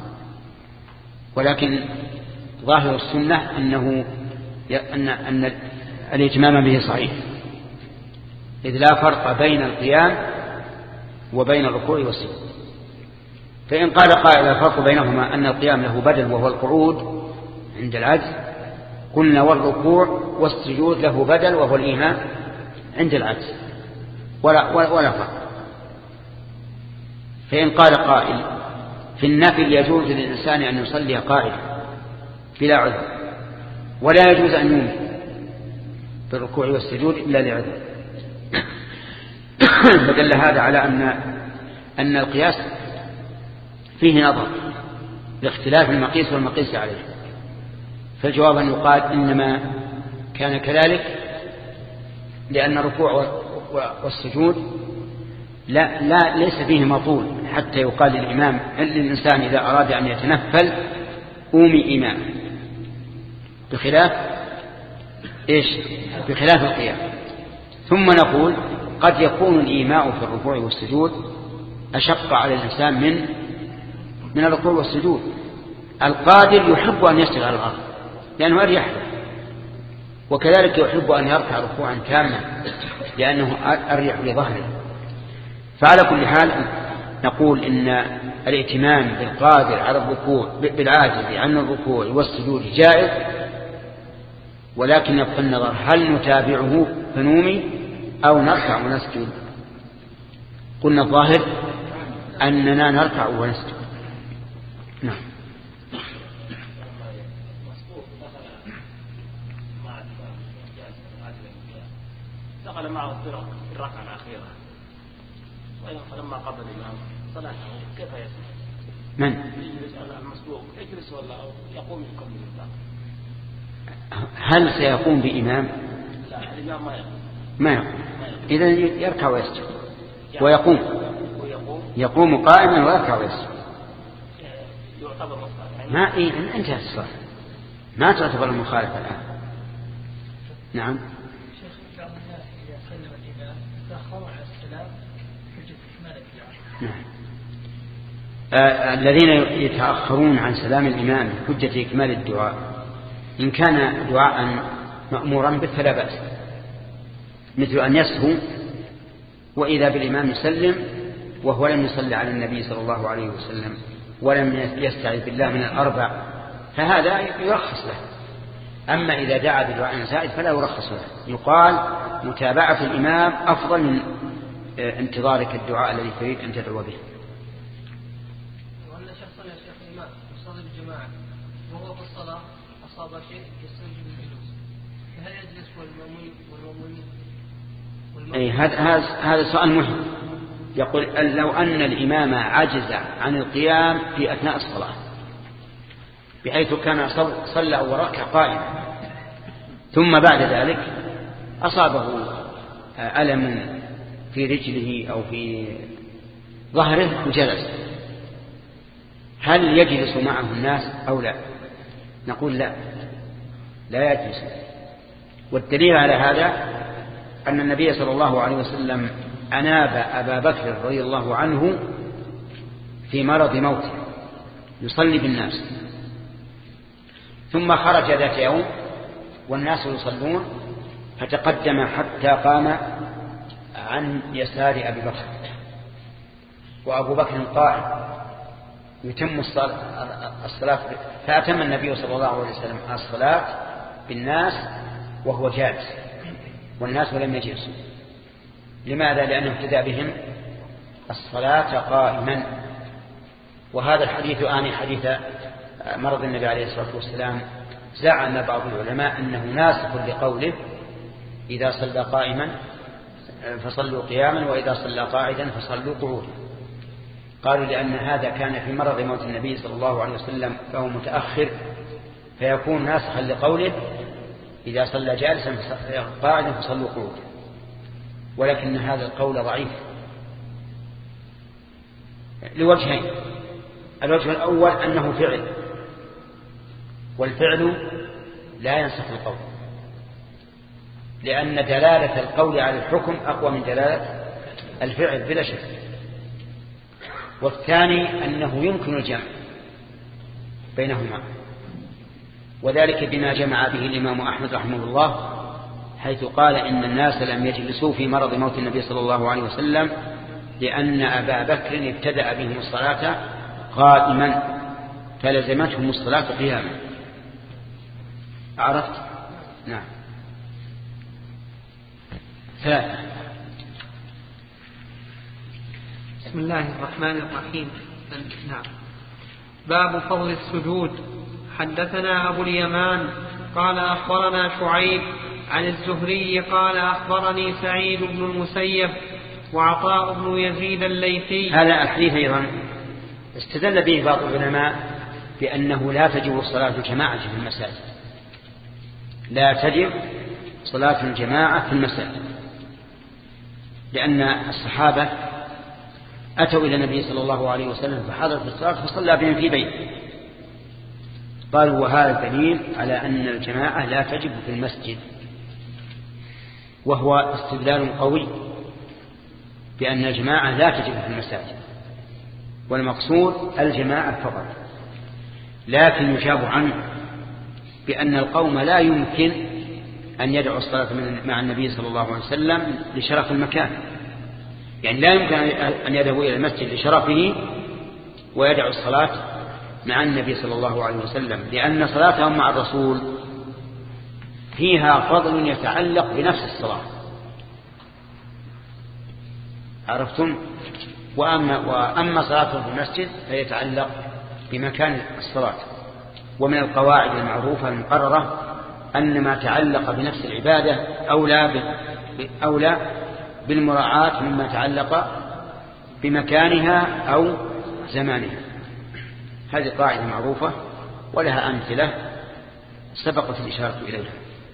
ولكن ظاهر السنة أنه أن أن الاتمام به صحيح، إذ لا فرق بين القيام وبين الركوع والسجود. فإن قال قائل الفرق بينهما أن القيام له بدل وهو القعود عند العجز، قلنا والركوع والسجود له بدل وهو الإيمان عند العجز، ولا, ولا فرق. فإن قال قائل في النفل يجوز للإنسان أن يصلي قائدا بلا عذر، ولا يجوز أن يومي بالركوع والسجود إلا لعذر، فدل هذا على أن أن القياس فيه نظر لاختلاف المقيس والمقيس عليه. فالجواب أن يقال إنما كان كذلك لأن الركوع والسجود لا, لا ليس فيه مطول حتى يقال للإمام للإنسان إذا أراد أن يتنفل أومي إمام، بخلاف إيش؟ بخلاف القيام. ثم نقول قد يكون الإيماء في الركوع والسجود أشق على الإنسان من من الركوع والسجود. القادر يحب أن يسجد على الأرض لأنه أريح له، وكذلك يحب أن يركع ركوعا تاما لأنه أريح لظهره. فعلى كل حال نقول إن الائتمام بالقادر على الركوع بالعاجز عن الركوع والسجود جائز، ولكن يبقى النظر هل نتابعه فنومي أو نركع ونسجد. قلنا الظاهر أننا نركع ونسجد. نعم. دخل دخل معه الطرق في الركعة الأخيرة وأيضا فلما قضى الإمام صلاته كيف يسمع؟ من؟ يجلس المسبوق يجلس ولا يقوم يكمل الباقي؟ هل سيقوم بإمام؟ لا الإمام ما يقوم. ما يقوم. إذا يركع ويسجد ويقوم. يقوم قائما ويركع ويسجد. يعتبر مصالح. ما إيه انتهت الصلاة. ما تعتبر المخالفة الآن. نعم. شيخ بعض الناس إذا سلم الإمام تأخروا على السلام حجة إكمال الدعاء. نعم. آه الذين يتأخرون عن سلام الإمام حجة إكمال الدعاء إن كان دعاء مأمورا به فلا بأس، مثل أن يسهو وإذا بالإمام يسلم وهو لم يصلي على النبي صلى الله عليه وسلم ولم يستعذ بالله من الأربع، فهذا يرخص له. أما إذا دعا بدعاء زائد فلا يرخص له، يقال متابعة الإمام أفضل من انتظارك الدعاء الذي تريد أن تدعو به. وأن شخصا يا شيخ الإمام يصلي بالجماعة وهو في الصلاة أصاب شيء يستلزم الجلوس، فهل يجلس والمؤمن والمؤمن أي هذا هذا سؤال مهم. يقول لو أن الإمام عجز عن القيام في أثناء الصلاة بحيث كان صلى وركع قائما ثم بعد ذلك أصابه ألم في رجله أو في ظهره وجلس، هل يجلس معه الناس أو لا؟ نقول لا، لا يجلس. والدليل على هذا أن النبي صلى الله عليه وسلم أناب أبا بكر رضي الله عنه في مرض موته يصلي بالناس، ثم خرج ذات يوم والناس يصلون فتقدم حتى قام عن يسار أبي بكر وأبو بكر قائم يتم الصلاة، فأتم النبي صلى الله عليه وسلم الصلاة بالناس وهو جالس والناس لم يجلسوا. لماذا؟ لأنه ابتدأ بهم الصلاة قائما. وهذا الحديث آني حديث مرض النبي عليه الصلاة والسلام زعم بعض العلماء أنه ناسخ لقوله إذا صلى قائما فصلوا قياما وإذا صلى قاعدا فصلوا قعودا. قالوا لأن هذا كان في مرض موت النبي صلى الله عليه وسلم فهو متأخر فيكون ناسخا لقوله إذا صلى جالسا قاعدا فصلوا قعودا، ولكن هذا القول ضعيف لوجهين. الوجه الأول أنه فعل، والفعل لا ينسخ القول، لأن دلالة القول على الحكم أقوى من دلالة الفعل بلا شك. والثاني أنه يمكن الجمع بينهما، وذلك بما جمع به الإمام أحمد رحمه الله حيث قال إن الناس لم يجلسوا في مرض موت النبي صلى الله عليه وسلم لأن أبا بكر ابتدأ بهم الصلاة قائما فلزمتهم الصلاة قياما. عرفت؟ نعم. ثلاثة. بسم الله الرحمن الرحيم. نعم. باب فضل السجود. حدثنا أبو اليمان قال أخبرنا شعيب عن الزهري قال أخبرني سعيد بن المسيب وعطاء بن يزيد الليثي. هذا الحديث أيضا استدل به بعض العلماء بأنه لا تجب صلاة الجماعة في المساجد، لا تجب صلاة الجماعة في المساجد، لأن الصحابة أتوا إلى النبي صلى الله عليه وسلم فحضر في الصلاة فصلى بهم في بيته، قالوا وهذا دليل على أن الجماعة لا تجب في المسجد، وهو استدلال قوي بأن الجماعة لا تجب في المساجد، والمقصود الجماعة فقط. لكن يجاب عنه بأن القوم لا يمكن أن يدعوا الصلاة مع النبي صلى الله عليه وسلم لشرف المكان، يعني لا يمكن أن يذهبوا إلى المسجد لشرفه ويدعوا الصلاة مع النبي صلى الله عليه وسلم، لأن صلاتهم مع الرسول فيها فضل يتعلق بنفس الصلاة. عرفتم؟ وأما, وأما صلاتهم في المسجد فيتعلق بمكان الصلاة. ومن القواعد المعروفة المقررة أن ما تعلق بنفس العبادة أولى أولى بالمراعاة مما تعلق بمكانها أو زمانها. هذه قاعدة معروفة ولها أمثلة سبقت الإشارة إليها.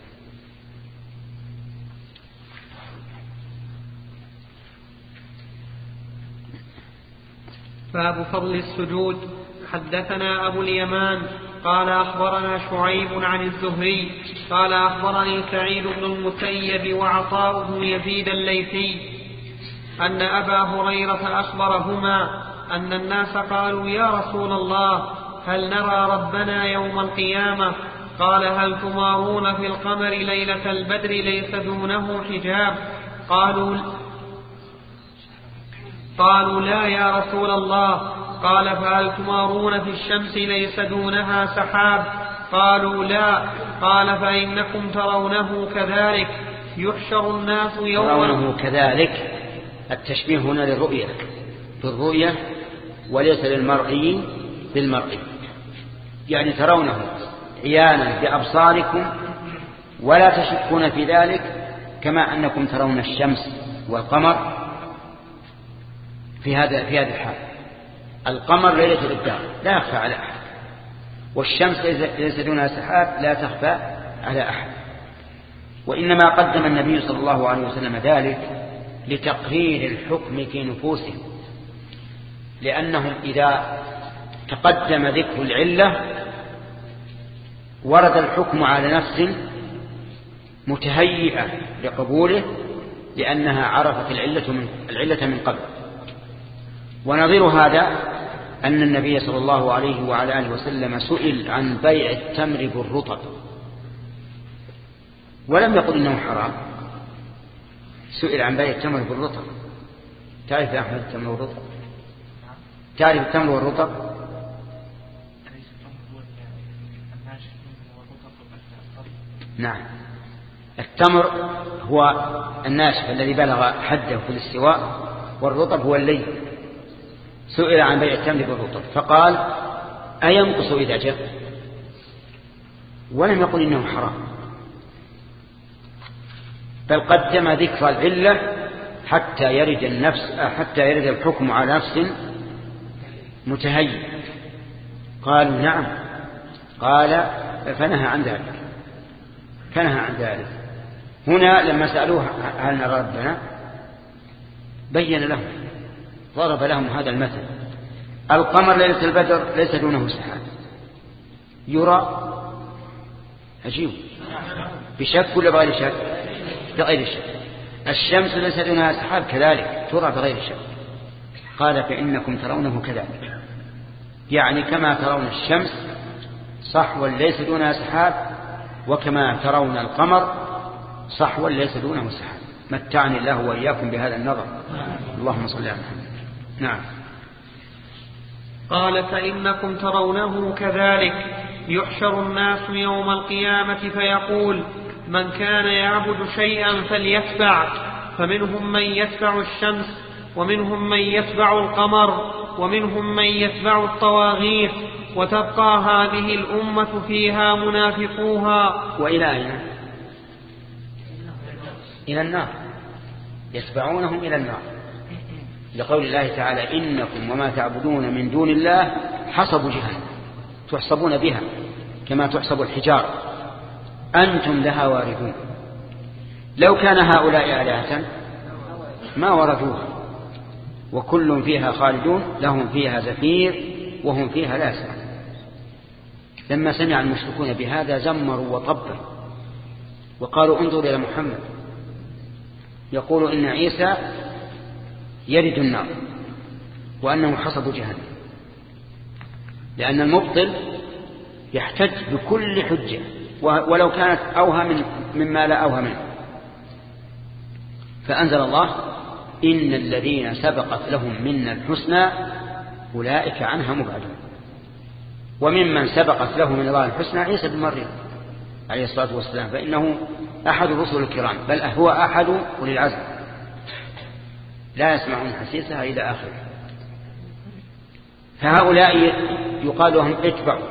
باب فضل السجود. حدثنا أبو اليمان قال أخبرنا شعيب عن الزهري قال أخبرني سعيد بن المسيب وعطاء بن يزيد الليثي أن أبا هريرة أخبرهما أن الناس قالوا يا رسول الله هل نرى ربنا يوم القيامة؟ قال هل تمارون في القمر ليلة البدر ليس دونه حجاب؟ قالوا قالوا لا يا رسول الله. قال فهل تمارون في الشمس ليس دونها سحاب؟ قالوا لا. قال فإنكم ترونه كذلك يحشر الناس يوم ترونه كذلك. التشبيه هنا للرؤية بالرؤية وليس للمرئي بالمرئي، يعني ترونه عيانا بأبصاركم ولا تشكون في ذلك، كما أنكم ترون الشمس والقمر في هذا في هذه الحال. القمر ليلة الإبدار لا يخفى على أحد، والشمس ليس دونها سحاب لا تخفى على أحد. وإنما قدم النبي صلى الله عليه وسلم ذلك لتقرير الحكم في نفوسهم، لأنهم إذا تقدم ذكر العلة ورد الحكم على نفس متهيئة لقبوله، لأنها عرفت العلة من, العلة من قبل. ونظير هذا أن النبي صلى الله عليه وعلى آله وسلم سئل عن بيع التمر بالرطب ولم يقل إنه حرام، سئل عن بيع التمر بالرطب. تعرف يا أحمد التمر والرطب؟ تعرف التمر والرطب؟ نعم، التمر هو الناشف الذي بلغ حده في الاستواء، والرطب هو اللين. سئل عن بيع التمر بالرطب فقال أينقص إذا جاء؟ ولم يقل إنه حرام، بل قدم ذكر العلة حتى يرد النفس حتى يرد الحكم على نفس متهيئ. قالوا نعم. قال فنهى عن ذلك فنهى عن ذلك. هنا لما سألوه هل نرى ربنا بين لهم، ضرب لهم هذا المثل: القمر ليلة البدر ليس دونه سحاب، يرى عجيب بشك ولا بغير شك؟ بغير شك. الشمس ليس دونها سحاب كذلك ترى بغير شك. قال فإنكم ترونه كذلك، يعني كما ترون الشمس صحوا ليس دونها سحاب، وكما ترون القمر صحوا ليس دونه سحاب. متعني الله وإياكم بهذا النظر. اللهم صل على محمد. نعم. قال فإنكم ترونه كذلك يحشر الناس يوم القيامة فيقول من كان يعبد شيئا فليتبع، فمنهم من يتبع الشمس، ومنهم من يتبع القمر، ومنهم من يتبع الطواغيت، وتبقى هذه الأمة فيها منافقوها. وإلى أين؟ إلى النار، يتبعونهم إلى النار، لقول الله تعالى إنكم وما تعبدون من دون الله حصب جهنم تحصبون بها كما تحصب الحجار أنتم لها واردون. لو كان هؤلاء آلهة ما وردوها، وكل فيها خالدون لهم فيها زفير وهم فيها لا يسمعون. لما سمع المشركون بهذا زمروا وطبروا وقالوا انظر إلى محمد يقول إن عيسى يرد النار وأنه حصب جهنم، لأن المبطل يحتج بكل حجة ولو كانت أوهم مما لا أوهم منه. فأنزل الله إن الذين سبقت لهم منا الحسنى أولئك عنها مبعدون. وممن سبقت له من الله الحسنى عيسى بن مريم عليه الصلاة والسلام، فإنه أحد الرسل الكرام، بل هو أحد أولي العزم، لا يسمعون حسيسها إلى آخره. فهؤلاء يقال لهم اتبعوا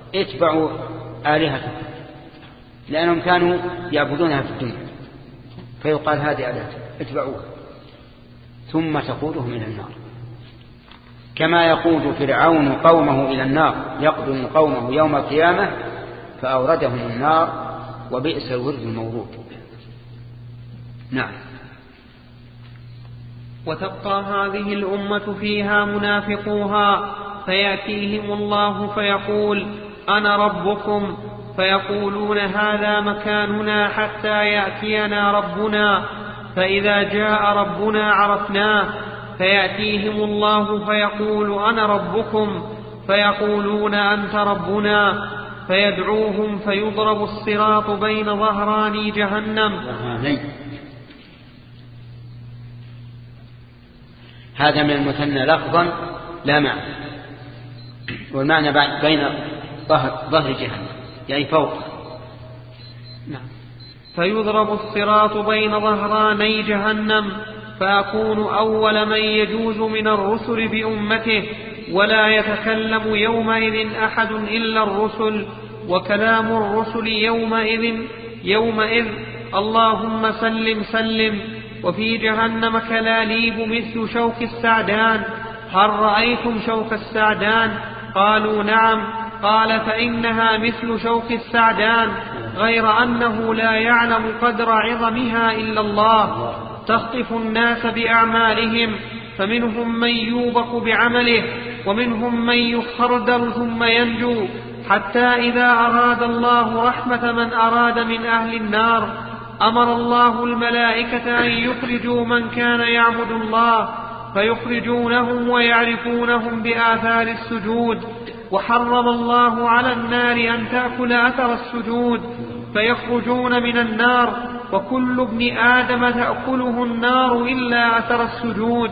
اتبعوا آلهتكم، لأنهم كانوا يعبدونها في الدنيا فيقال هذه آلهتهم اتبعوها، ثم تقودهم إلى النار، كما يقود فرعون قومه إلى النار، يقدم قومه يوم القيامة فأوردهم النار وبئس الورد المورود. نعم. وتبقى هذه الأمة فيها منافقوها، فيأتيهم الله فيقول أنا ربكم، فيقولون هذا مكاننا حتى يأتينا ربنا، فإذا جاء ربنا عرفناه، فيأتيهم الله فيقول أنا ربكم، فيقولون أنت ربنا، فيدعوهم فيضرب الصراط بين ظهراني جهنم. هذا من المثنى لفظا لا معنى، والمعنى بين ظهر, ظهر جهنم يعني فوق. نعم. فيضرب الصراط بين ظهراني جهنم، فأكون أول من يجوز من الرسل بأمته، ولا يتكلم يومئذ أحد إلا الرسل، وكلام الرسل يومئذ يومئذ اللهم سلم سلم. وفي جهنم كلاليب مثل شوك السعدان، هل رأيتم شوك السعدان؟ قالوا نعم. قال فإنها مثل شوك السعدان، غير أنه لا يعلم قدر عظمها إلا الله. تخطف الناس بأعمالهم، فمنهم من يوبق بعمله، ومنهم من يخردل ثم ينجو، حتى إذا أراد الله رحمة من أراد من أهل النار أمر الله الملائكة أن يخرجوا من كان يعبد الله، فيخرجونهم ويعرفونهم بآثار السجود. وحرم الله على النار أن تأكل أثر السجود، فيخرجون من النار، وكل ابن آدم تأكله النار إلا أثر السجود،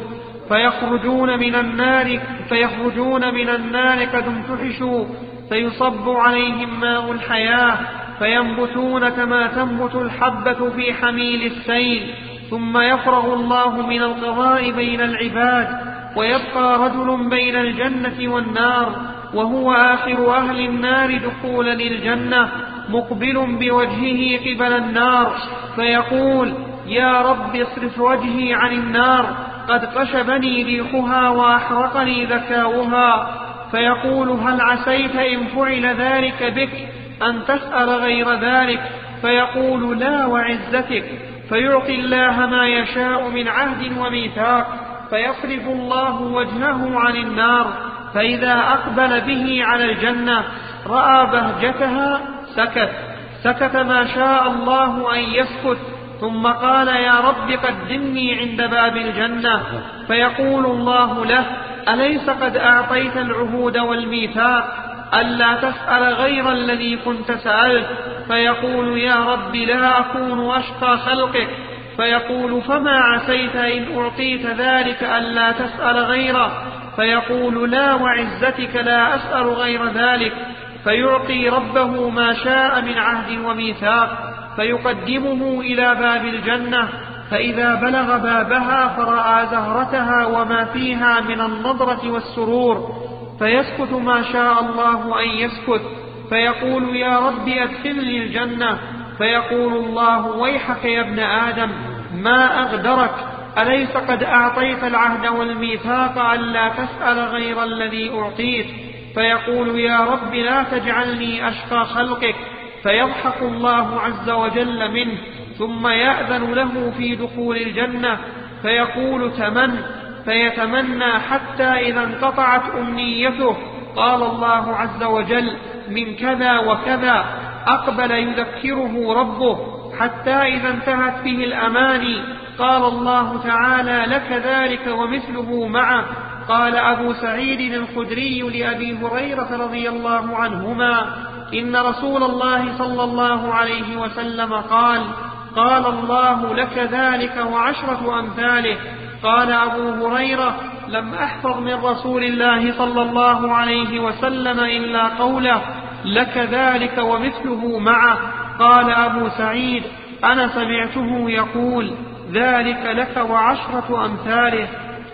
فيخرجون من النار فيخرجون من النار قد امتحشوا، فيصب عليهم ماء الحياة، فينبتون كما تنبت الحبة في حميل السيل. ثم يفرغ الله من القضاء بين العباد، ويبقى رجل بين الجنة والنار، وهو آخر أهل النار دخولا للجنة، مقبل بوجهه قبل النار، فيقول يا رب اصرف وجهي عن النار، قد قشبني ريحها وأحرقني ذكاؤها. فيقول هل عسيت إن فعل ذلك بك أن تسأل غير ذلك؟ فيقول لا وعزتك. فيعطي الله ما يشاء من عهد وميثاق، فيصرف الله وجهه عن النار، فإذا أقبل به على الجنة رأى بهجتها سكت سكت ما شاء الله أن يسكت، ثم قال يا رب قدمني عند باب الجنة، فيقول الله له أليس قد أعطيت العهود والميثاق ألا تسأل غير الذي كنت سألت؟ فيقول يا رب لا أكون أشقى خلقك. فيقول فما عسيت إن أعطيت ذلك ألا تسأل غيره؟ فيقول لا وعزتك لا أسأل غير ذلك. فيعطي ربه ما شاء من عهد وميثاق، فيقدمه إلى باب الجنة، فإذا بلغ بابها فرأى زهرتها وما فيها من النضرة والسرور، فيسكت ما شاء الله أن يسكت، فيقول يا رب أدخلني الجنة. فيقول الله ويحك يا ابن آدم ما أغدرك، أليس قد أعطيت العهد والميثاق ألا تسأل غير الذي أعطيت؟ فيقول يا رب لا تجعلني أشقى خلقك. فيضحك الله عز وجل منه، ثم يأذن له في دخول الجنة، فيقول تمن، فيتمنى حتى إذا انقطعت أمنيته قال الله عز وجل من كذا وكذا، أقبل يذكره ربه حتى إذا انتهت به الأماني قال الله تعالى لك ذلك ومثله معه. قال أبو سعيد الخدري لأبي هريرة رضي الله عنهما إن رسول الله صلى الله عليه وسلم قال قال الله لك ذلك وعشرة أمثاله. قال أبو هريرة لم أحفظ من رسول الله صلى الله عليه وسلم إلا قوله لك ذلك ومثله معه. قال أبو سعيد أنا سمعته يقول ذلك لك وعشرة أمثاله.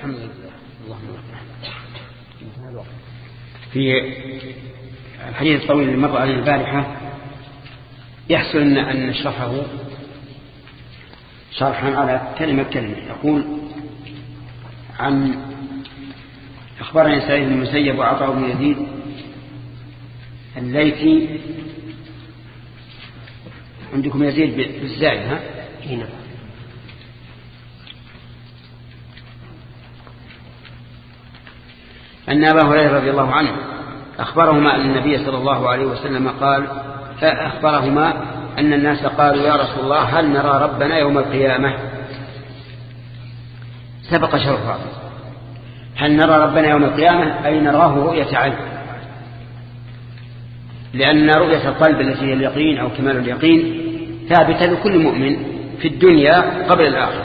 في الحديث الطويل اللي مر عليه البارحة يحسن أن نشرحه شرحا على كلمة كلمة. يقول عن أخبرني سعيد بن المسيب وعطاء بن يزيد الليثي. عندكم يزيد بالزاي ها؟ هنا. أن أبا هريرة رضي الله عنه أخبرهما أن النبي صلى الله عليه وسلم قال أخبرهما أن الناس قالوا يا رسول الله هل نرى ربنا يوم القيامة؟ سبق شرحه. هل نرى ربنا يوم القيامة أي نراه رؤية عين، لأن رؤية القلب التي هي اليقين أو كمال اليقين ثابتة لكل مؤمن في الدنيا قبل الآخرة،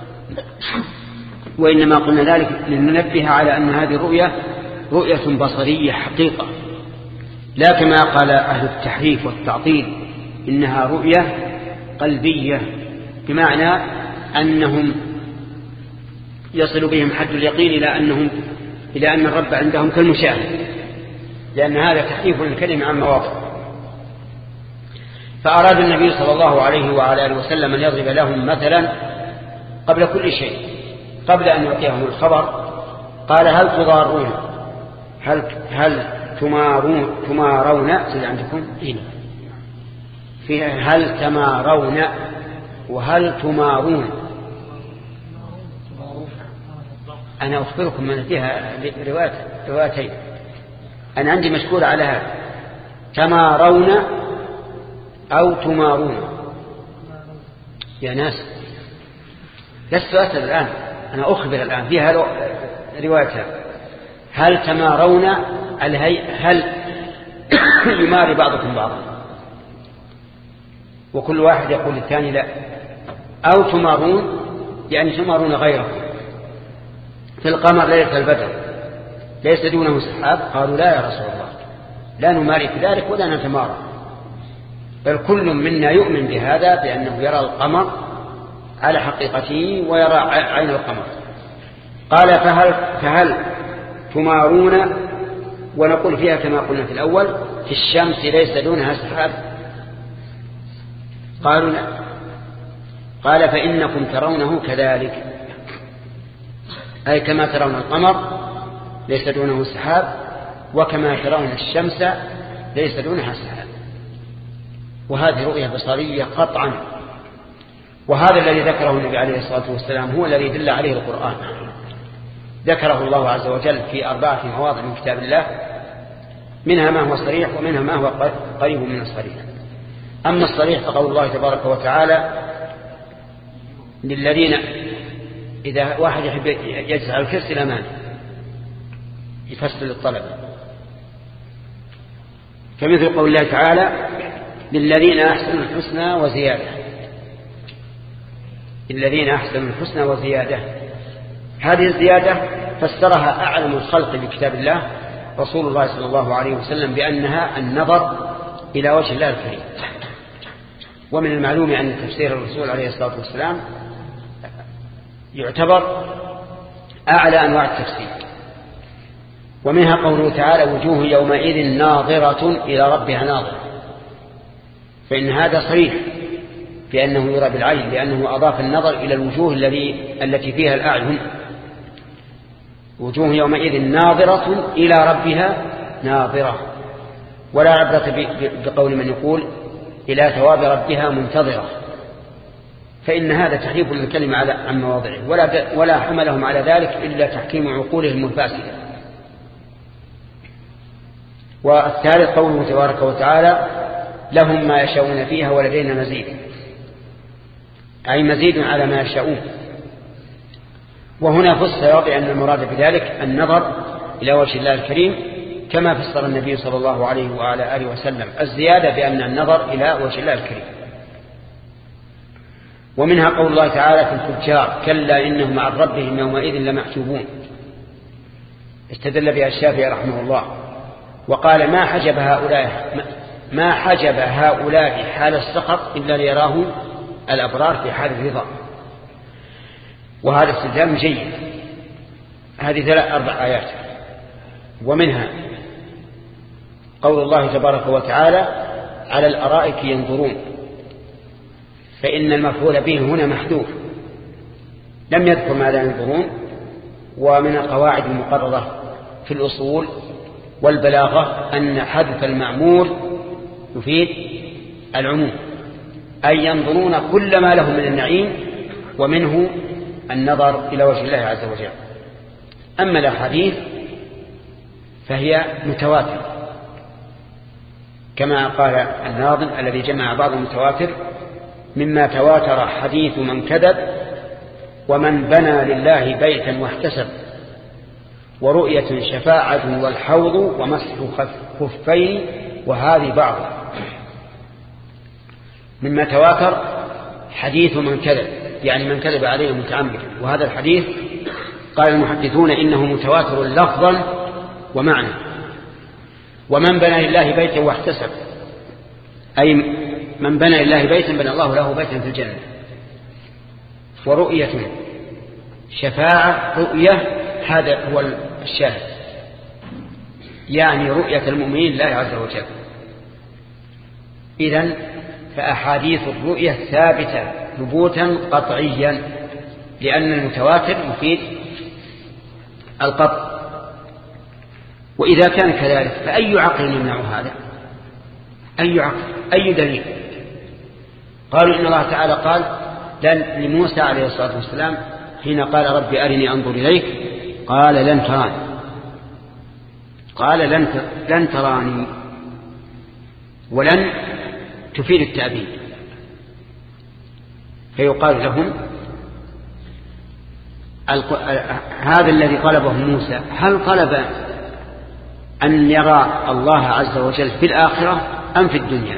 وإنما قلنا ذلك لننبه على أن هذه الرؤية رؤية بصرية حقيقة، لا كما قال أهل التحريف والتعطيل إنها رؤية قلبية، بمعنى أنهم يصل بهم حد اليقين إلى أنهم إلى أن الرب عندهم كالمشاهد، لأن هذا تحريف للكلمة عن مواضع. فأراد النبي صلى الله عليه وعلى آله وسلم أن يضرب لهم مثلا قبل كل شيء، قبل أن يعطيهم الخبر قال هل تضارون هل هل تمارون تمارون سيد عندكم هنا في هل تمارون وهل تمارون. أنا أخبركم من فيها روايات روايتين، أنا عندي مشكور على هذا تمارون أو تمارون. يا ناس لست أسأل الآن، أنا أخبر الآن فيها روايتها هل تمارون هل يماري بعضكم بعضا وكل واحد يقول الثاني لا، أو تمارون يعني تمارون غيركم في القمر ليلة البدر ليس دونه سحاب. قالوا لا يا رسول الله لا نماري في ذلك ولا نتمارى، بل كل منا يؤمن بهذا بأنه يرى القمر على حقيقته ويرى عين القمر. قال فهل, فهل تمارون ونقول فيها كما قلنا في الأول في الشمس ليس دونها سحاب؟ قالوا لا. قال فإنكم ترونه كذلك، أي كما ترون القمر ليس دونه سحاب وكما ترون الشمس ليس دونها سحاب. وهذه رؤية بصرية قطعا، وهذا الذي ذكره النبي عليه الصلاة والسلام هو الذي دل عليه القرآن. ذكره الله عز وجل في أربعة مواضع من كتاب الله، منها ما هو صريح ومنها ما هو قريب من الصريح. أما الصريح فقول الله تبارك وتعالى للذين إذا واحد يحب يجلس على الكرسي الأماني يفسر للطلبة، فمثل قول الله تعالى للذين أحسنوا الحسنى وزيادة، الذين أحسنوا الحسنى وزيادة. هذه الزيادة فسرها أعلم الخلق بكتاب الله رسول الله صلى الله عليه وسلم بأنها النظر إلى وجه الله الكريم. ومن المعلوم أن تفسير الرسول عليه الصلاة والسلام يعتبر أعلى أنواع التفسير. ومنها قوله تعالى وجوه يومئذ ناظرة إلى ربها ناظرة، فإن هذا صريح بأنه يرى بالعين، لأنه أضاف النظر إلى الوجوه الذي التي فيها الأعين. وجوه يومئذ ناظرة إلى ربها ناظرة، ولا عبرة بقول من يقول إلى ثواب ربها منتظرة، فإن هذا تحريف للكلمة على عن مواضعه، ولا ولا حملهم على ذلك إلا تحكيم عقولهم الفاسدة. والثالث قوله تبارك وتعالى لهم ما يشاءون فيها ولدينا مزيد، أي مزيد على ما يشاءون. وهنا فسر بأن المراد بذلك النظر إلى وجه الله الكريم كما فسر النبي صلى الله عليه وعلى آله وسلم الزيادة بأن النظر إلى وجه الله الكريم. ومنها قول الله تعالى في الفجار كلا إنهم عن ربهم يومئذ لمحجوبون، استدل بها الشافعي رحمه الله وقال ما حجب هؤلاء ما حجب هؤلاء حال السخط إلا ليراه الأبرار في حال الرضا. وهذا استدلال جيد. هذه ثلاث أربع آيات. ومنها قول الله تبارك وتعالى على الأرائك ينظرون، فإن المفعول به هنا محذوف، لم يذكر ماذا ينظرون. ومن القواعد المقررة في الأصول والبلاغة أن حذف المعمول يفيد العموم، أي ينظرون كل ما له من النعيم ومنه النظر إلى وجه الله عز وجل. أما الأحاديث فهي متواترة كما قال الناظم الذي جمع بعض المتواتر: مما تواتر حديث من كذب ومن بنى لله بيتا واحتسب، ورؤية شفاعة والحوض ومسح خفين وهذه بعض. مما تواتر حديث من كذب، يعني من كذب عليه متعمدا، وهذا الحديث قال المحدثون إنه متواتر لفظا ومعنى. ومن بنى لله بيتا واحتسب، أي من بنى لله بيتا بنى الله له بيتا في الجنة. ورؤية شفاعة، رؤية هذا هو الشاهد، يعني رؤية المؤمنين لله عز وجل. إذن فأحاديث الرؤية ثابتة ثبوتا قطعيا، لأن المتواتر يفيد القطع. وإذا كان كذلك فأي عقل يمنع هذا؟ أي عقل؟ أي دليل؟ قالوا إن الله تعالى قال لموسى عليه الصلاة والسلام حين قال ربي أرني أنظر إليك، قال لن تراني، قال لن لن تراني، ولن تفيد التأبيد. فيقال لهم هذا الذي طلبه موسى هل طلب أن يرى الله عز وجل في الآخرة أم في الدنيا؟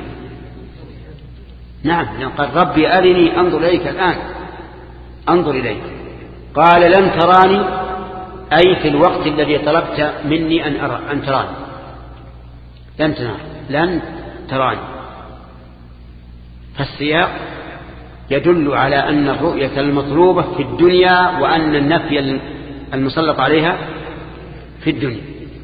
نعم، قال ربي أرني أنظر إليك الآن، أنظر إليك. قال لن تراني، أي في الوقت الذي طلبت مني أن أرى أن تراني، لن تراني لن تراني. فالسياق يدل على أن الرؤية المطلوبة في الدنيا، وأن النفي المسلط عليها في الدنيا.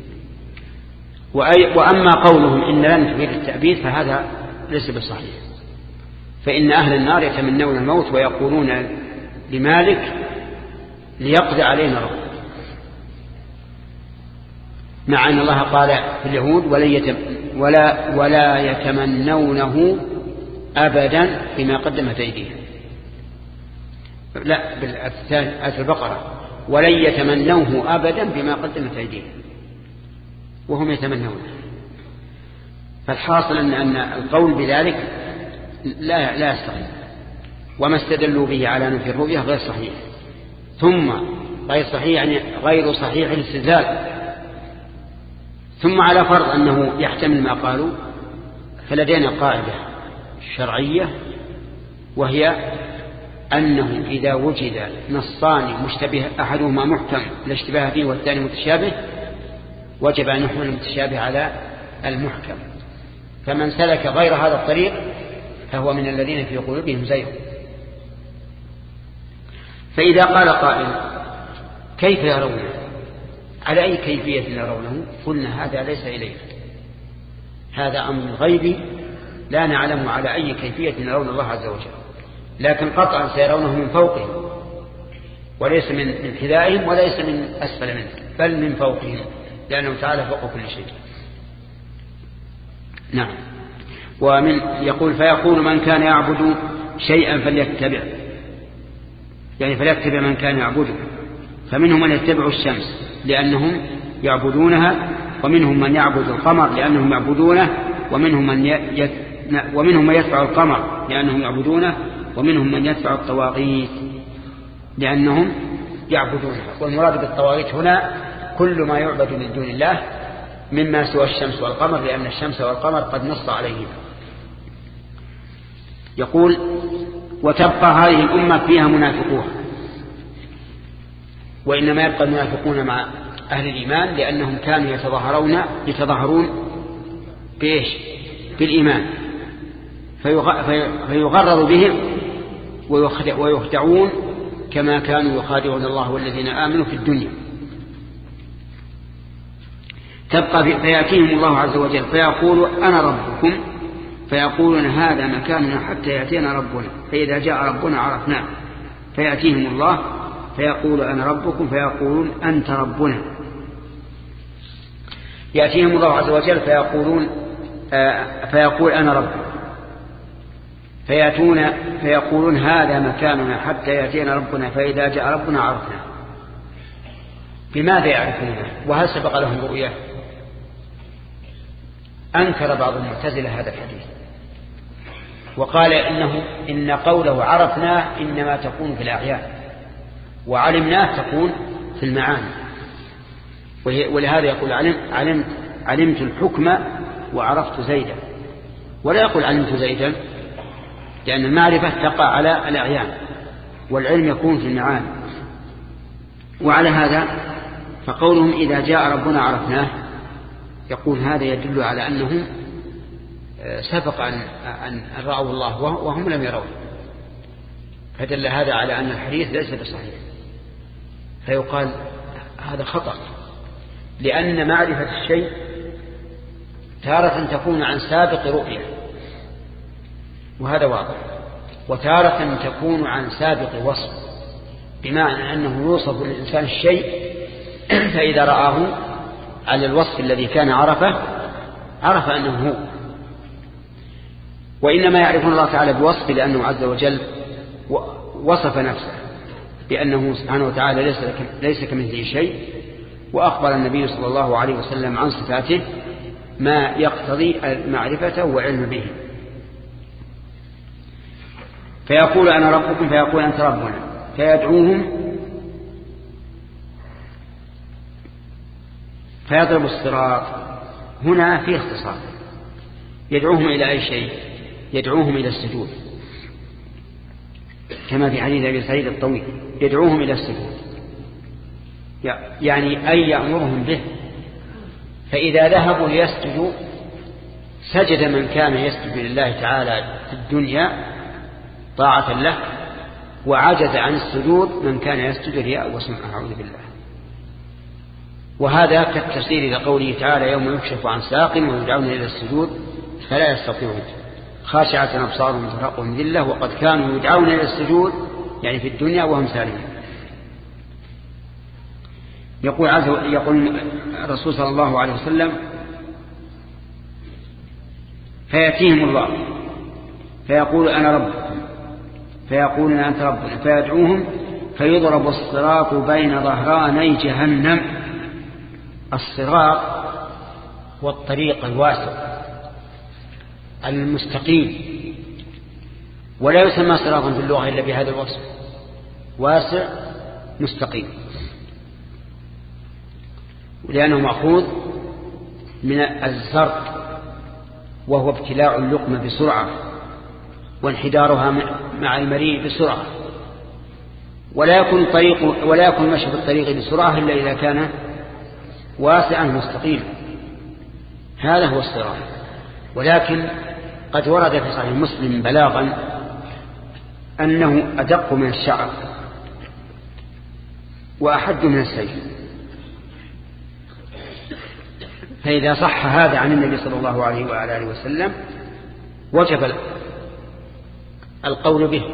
وأما قولهم إن لن تفيد التأبيد فهذا ليس بصحيح، فإن أهل النار يتمنون الموت ويقولون لمالك ليقضي علينا ربك، مع أن الله قال في اليهود ولا, ولا يتمنونه أبدا بما قدمت أيديهم. لا، بالآية البقرة ولن يتمنوه أبدا بما قدمت أيديهم وهم يتمنون. فالحاصل أن, أن القول بذلك لا, لا يستقيم، وما استدلوا به على نفي الرؤية غير صحيح. ثم غير صحيح يعني غير صحيح الاستدلال. ثم على فرض أنه يحتمل ما قالوا، فلدينا قاعدة شرعية، وهي أنه إذا وجد نصان مشتبه أحدهما محكم لا اشتباه فيه والثاني متشابه، وجب أن يحمل المتشابه على المحكم. فمن سلك غير هذا الطريق فهو من الذين في قلوبهم زيغ. فإذا قال قائل كيف يرونه؟ على أي كيفية يرونه؟ قلنا هذا ليس إليه، هذا أمر غيبي لا نعلم على أي كيفية يرون الله عز وجل، لكن قطعا سيرونه من فوقهم، وليس من حذائهم وليس من أسفل منهم، بل من فوقهم، لأنه تعالى فوق كل شيء. نعم. ومن يقول فيقول من كان يعبد شيئا فليتبع، يعني فليتبع من كان يعبده. فمنهم من يتبع الشمس لأنهم يعبدونها، ومنهم من يعبد القمر لأنهم يعبدونه، ومنهم من ي... ومنهم من يتبع القمر لأنهم يعبدونه، ومنهم من يتبع الطواغيت لأنهم يعبدونها. والمراد بالطواغيت هنا كل ما يعبد من دون الله مما سوى الشمس والقمر، لأن الشمس والقمر قد نص عليهما. يقول وتبقى هذه الأمة فيها منافقوها، وإنما يبقى المنافقون مع أهل الإيمان لأنهم كانوا يتظاهرون يتظاهرون بإيش؟ بالإيمان، فيغرر بهم ويخدعون كما كانوا يخادعون الله والذين آمنوا في الدنيا. تبقى فيأتيهم الله عز وجل فيقول أنا ربكم فيقولون هذا مكاننا حتى يأتينا ربنا، فإذا جاء ربنا عرفناه. فيأتيهم الله فيقول أنا ربكم فيقولون أنت ربنا. يأتيهم الله عز وجل فيقولون آه فيقول أنا رب، فيأتون فيقولون هذا مكاننا حتى يأتينا ربنا، فإذا جاء ربنا عرفنا. بماذا يعرفونه؟ وهل سبق لهم رؤية؟ أنكر بعض المعتزلة هذا الحديث وقال إنه إن قوله عرفناه إنما تكون في الأعيان، وعلمناه تكون في المعاني. ولهذا يقول علم علمت علمت الحكم وعرفت زيدا، ولا يقول علمت زيدا، لأن المعرفة تقع على الأعيان والعلم يكون في المعاني. وعلى هذا فقولهم إذا جاء ربنا عرفناه يقول هذا يدل على أنهم سبق أن, أن رأوا الله وهم لم يروا، فدل هذا على أن الحديث ليس بصحيح. فيقال هذا خطأ، لأن معرفة الشيء تارة تكون عن سابق رؤية وهذا واضح، وتارة تكون عن سابق وصف، بمعنى أنه يوصف للإنسان الشيء فإذا رآه على الوصف الذي كان عرفه عرف أنه هو. وإنما يعرفون الله تعالى بوصف لأنه عز وجل وصف نفسه بأنه سبحانه وتعالى ليس, ليس كمثله شيء، وأخبر النبي صلى الله عليه وسلم عن صفاته ما يقتضي معرفته وعلم به. فيقول أنا ربكم فيقول أنت ربنا، فيدعوهم فيضرب الصراط. هنا في اختصار، يدعوهم إلى أي شيء؟ يدعوهم إلى السجود، كما في حديث أبي سعيد الطويل، يدعوهم إلى السجود، يعني أي يأمرهم به. فإذا ذهبوا ليسجدوا سجد من كان يسجد لله تعالى في الدنيا طاعة له، وعجز عن السجود من كان يسجد رياء وسمعة، أعوذ بالله. وهذا كالتفسير لقوله تعالى يوم يكشف عن ساق ويدعون إلى السجود فلا يستطيعون خاشعة أبصارهم ترهقهم ذلة وقد كانوا يدعون إلى السجود يعني في الدنيا وهم سالمون. يقول عز يقول الرسول صلى الله عليه وسلم فيأتيهم الله فيقول أنا ربكم فيقولون أنت ربنا، فيدعوهم فيضرب الصراط بين ظهراني جهنم. الصراط هو الطريق الواسع المستقيم، ولا يسمى صراطا في اللغة إلا بهذا الوصف، واسع مستقيم، لأنه مأخوذ من الزرق وهو ابتلاع اللقمة بسرعة وانحدارها مع المريء بسرعة، ولا يكون الطريق ولا يكون مشي في الطريق بسرعة إلا إذا كان واسعا مستقيما. هذا هو الصراط. ولكن قد ورد في صحيح مسلم بلاغا أنه أدق من الشعر وأحد من السيف. فإذا صح هذا عن النبي صلى الله عليه وعلى آله وسلم وجب القول به،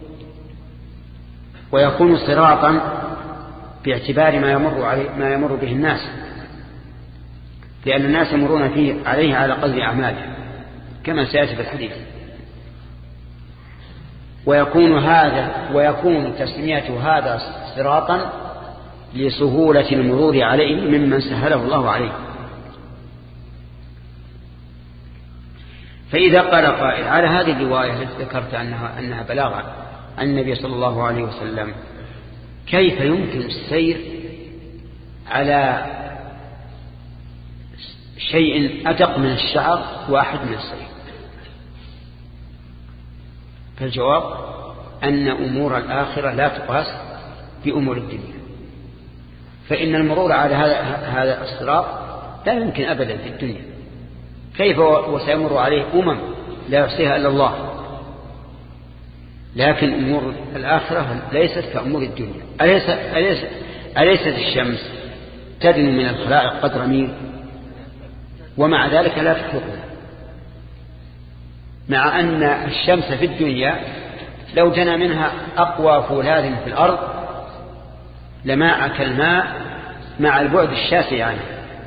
ويكون صراطا باعتبار ما يمر عليه ما يمر به الناس، لأن الناس يمرون فيه عليه على قدر أعماله كما سيأتي في الحديث. ويكون هذا ويكون تسميته هذا صراطا لسهولة المرور عليه ممن سهله الله عليه. فإذا قال قائل على هذه الرواية التي ذكرت أنها, أنها بلاغة عن النبي صلى الله عليه وسلم، كيف يمكن السير على شيء أدق من الشعر وأحد من السيف؟ فالجواب أن أمور الآخرة لا تقاس بأمور الدنيا، فإن المرور على هذا الصراط لا يمكن أبدا في الدنيا، كيف وسيمر عليه أمم لا يحصيها إلا الله. لكن أمور الآخرة ليست كأمور الدنيا. أليس أليس أليست الشمس تدنو من الخلائق قدر ميل ومع ذلك لا تحرقها؟ مع أن الشمس في الدنيا لو جنى منها أقوى فولاذ في الأرض لماء كالماء مع البعد الشاسع عنه.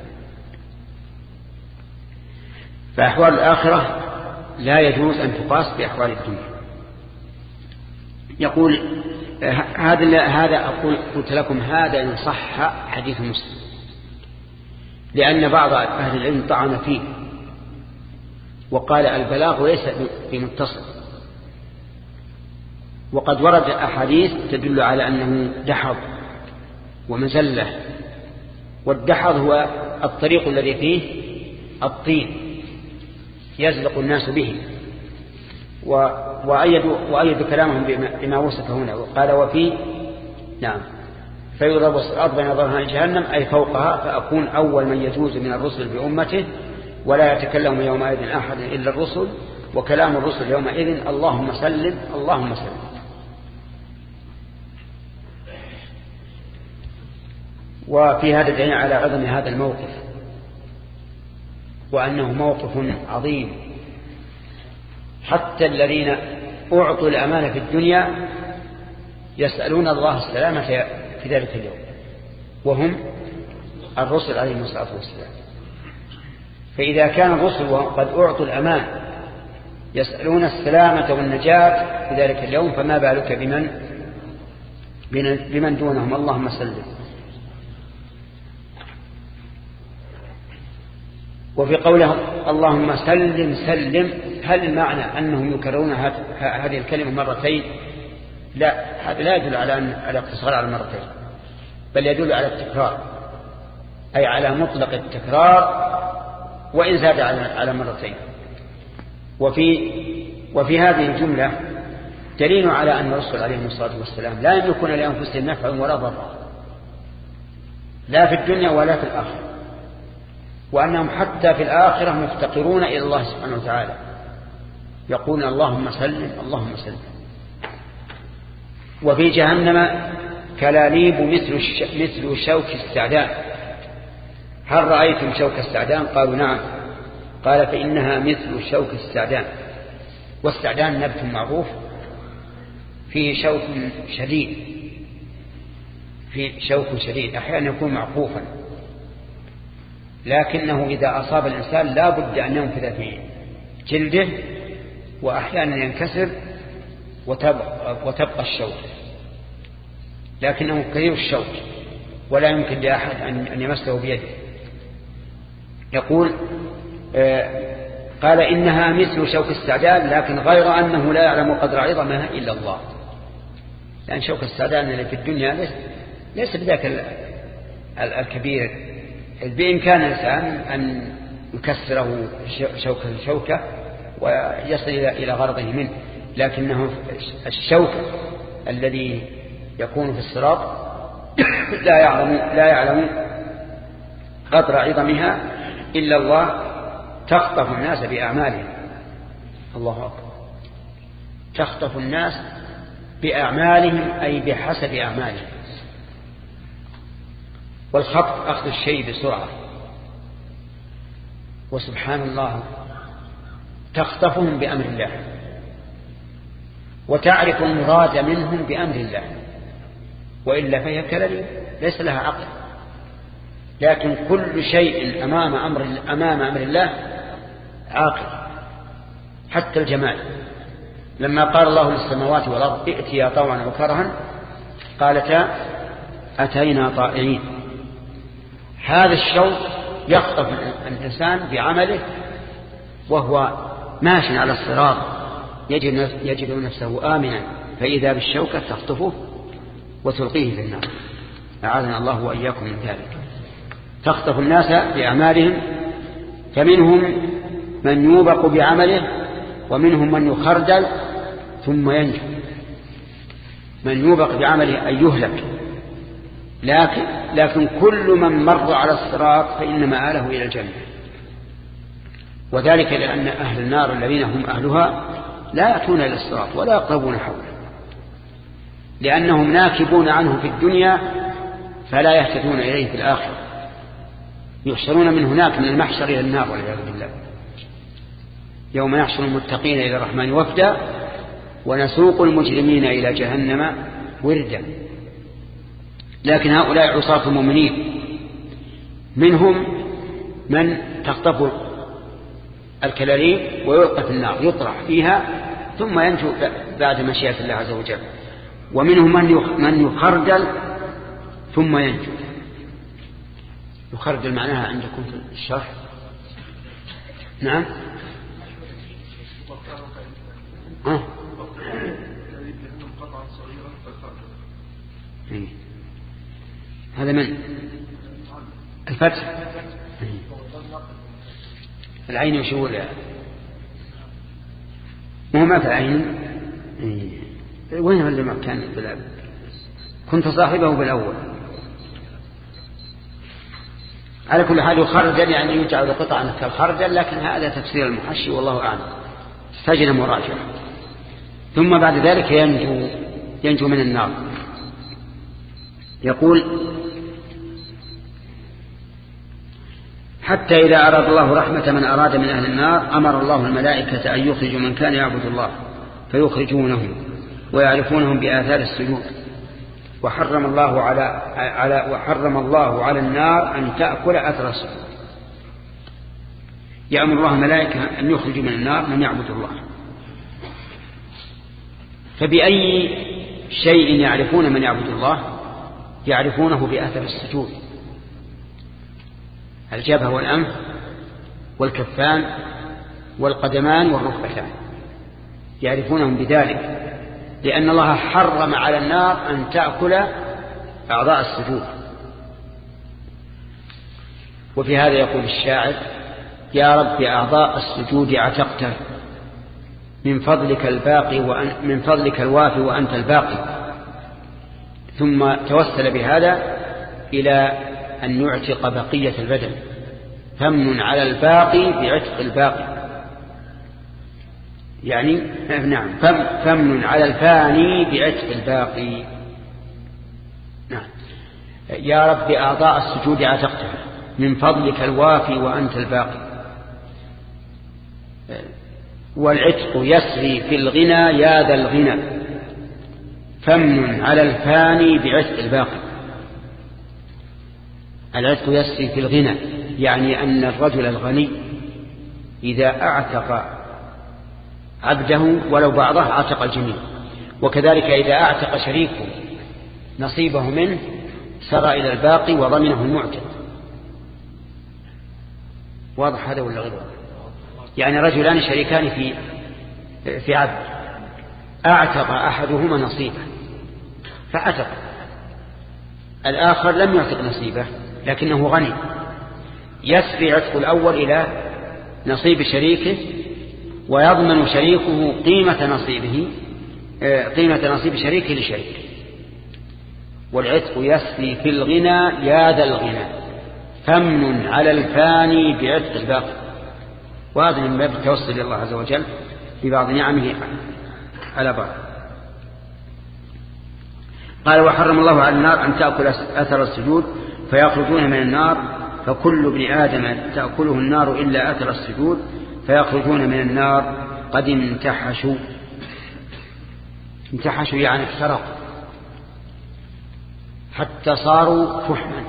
فأحوال الآخرة لا يجوز أن تقاس بأحوال الدنيا. يقول هذا هذا أقول قلت لكم هذا إن صح حديث مسلم، لأن بعض أهل العلم طعن فيه وقال البلاغ ليس بمتصل، وقد ورد أحاديث تدل على أنه دحض ومزلة، والدحض هو الطريق الذي فيه الطين يزلق الناس به، وأيدوا, وأيدوا كلامهم بما وصف هنا وقال وفي نعم فيضرب الصراط بين ظهرها جهنم أي فوقها، فأكون أول من يجوز من الرسل بأمته ولا يتكلم يومئذ أحد إلا الرسل، وكلام الرسل يومئذ اللهم سلم اللهم سلم. وفي هذا دليل على عظم هذا الموقف وأنه موقف عظيم. حتى الذين أعطوا الأمانة في الدنيا يسألون الله السلامة في ذلك اليوم، وهم الرسل عليهم الصلاة والسلام. فإذا كان الرسل قد أعطوا الأمان يسألون السلامة والنجاة في ذلك اليوم، فما بالك بمن بمن دونهم. اللهم سلم. وفي قوله اللهم سلم سلم هل المعنى أنهم يكررون هذه الكلمة مرتين؟ لا، هذا لا يدل على الاقتصار على مرتين، بل يدل على التكرار، أي على مطلق التكرار وإن زاد على مرتين. وفي وفي هذه الجملة دليل على أن الرسول عليه الصلاة والسلام لا يملكون لأنفسهم نفعا ولا ضرا لا في الدنيا ولا في الآخرة، وأنهم حتى في الآخرة مفتقرون إلى الله سبحانه وتعالى، يقولون اللهم سلم اللهم سلم. وفي جهنم كلاليب مثل مثل شوك السعدان. هل رأيتم شوك السعدان؟ قالوا نعم. قال فإنها مثل شوك السعدان. والسعدان نبت معروف فيه شوك شديد، فيه شوك شديد أحيانا يكون معقوفا، لكنه إذا أصاب الإنسان لا بد أن ينفذ في جلده، وأحيانا ينكسر وتبقى, وتبقى الشوك، لكنه كثير الشوك ولا يمكن لأحد أن يمسه بيده. يقول آه قال إنها مثل شوك السعدان، لكن غير أنه لا يعلم قدر عظمها إلا الله، لأن شوك السعدان اللي في الدنيا ليس, ليس بذاك الكبير بإمكان الإنسان أن يكسره شوكة شوكة ويصل إلى غرضه منه، لكنه الشوك الذي يكون في الصراط لا يعلم لا يعلم قدر عظمها إلا الله. تخطف الناس بأعمالهم. الله أكبر. تخطف الناس بأعمالهم أي بحسب أعمالهم. والخطف أخذ الشيء بسرعة، وسبحان الله تخطفهم بأمر الله وتعرف المراد منهم بأمر الله، وإلا فهي كلاليب ليس لها عقل. لكن كل شيء أمام أمر أمام أمر الله عاقل، حتى الجمال. لما قال الله للسماوات والأرض ائتيا طوعا وكرها قالتا أتينا طائعين. هذا الشوق يخطف الإنسان بعمله وهو ماشي على الصراط يجد, يجد نفسه آمنا، فإذا بالشوكة تخطفه وتلقيه في النار. أعاذنا الله وإياكم من ذلك. تخطف الناس بأعمالهم، فمنهم من يوبق بعمله ومنهم من يخردل ثم ينجو. من يوبق بعمله أن يهلك، لكن, لكن كل من مر على الصراط فإن مآله إلى الجنة. وذلك لأن أهل النار الذين هم أهلها لا يأتون إلى الصراط ولا يقربون حوله، لأنهم ناكبون عنه في الدنيا فلا يهتدون إليه في الآخرة، يحشرون من هناك من المحشر إلى النار والعياذ بالله. يوم نحشر المتقين إلى الرحمن وفدا ونسوق المجرمين إلى جهنم وردا. لكن هؤلاء عصاة المؤمنين منهم من تخطف الكلاليب ويلقى في النار يطرح فيها ثم ينجو بعد مشيئة الله عز وجل، ومنهم من يخردل ثم ينجو. يخردل معناها عندكم في الشرح؟ نعم. أه. هذا من الفتح العين وشو لا مو ما في العين. وين هذا ما كان بالأب كنت صاحبه بالأول. على كل حال يخرجل يعني يجعل قطعا كالخرجل، لكن هذا تفسير المحشي والله أعلم، استجن مراجعة. ثم بعد ذلك ينجو ينجو من النار. يقول حتى إذا أراد الله رحمة من أراد من أهل النار أمر الله الملائكة أن يخرجوا من كان يعبد الله فيخرجونهم ويعرفونهم بآثار السجود. وحرم الله على على وحرم الله على النار أن تأكل أثر السجود. يأمر الله الملائكة أن يخرجوا من النار من يعبد الله. فبأي شيء يعرفون من يعبد الله؟ يعرفونه بأثر السجود، الجبهة والأنف والكفان والقدمان والركبتان، يعرفونهم بذلك، لأن الله حرم على النار أن تأكل أعضاء السجود. وفي هذا يقول الشاعر: يا رب أعضاء السجود عتقت من فضلك الباقي وأن من فضلك الوافي وأنت الباقي. ثم توسل بهذا إلى أن يعتق بقية البدن، فمن على الباقي بعتق الباقي، يعني نعم فمن على الفاني بعتق الباقي. نعم. يا رب أعضاء السجود عتقتها من فضلك الوافي وأنت الباقي. والعتق يسري في الغنى يا ذا الغنى، فمن على الفاني بعتق الباقي. العتق يسري في الغنى يعني أن الرجل الغني إذا أعتق عبده ولو بعضه أعتق الجميع، وكذلك إذا أعتق شريكه نصيبه منه سرى إلى الباقي وضمنه المعتق. واضح هذا ولا غير واضح؟ يعني رجلان شريكان في في عبد، أعتق أحدهما نصيبه فعتق، الآخر لم يعتق نصيبه لكنه غني، يسري عتق الأول إلى نصيب شريكه ويضمن شريكه قيمة نصيبه قيمة نصيب شريكه لشريكه. والعتق يسري في الغنى يا ذا الغنى، فمن على الفاني بعتق الباقي. وهذا من باب التوسل إلى الله عز وجل ببعض نعمه على بعض. قال: وحرم الله على النار أن تأكل أثر السجود فيخرجون من النار، فكل ابن آدم تأكله النار إلا أثر السجود فيخرجون من النار قد انتحشوا. انتحشوا يعني افترقوا حتى صاروا فحما،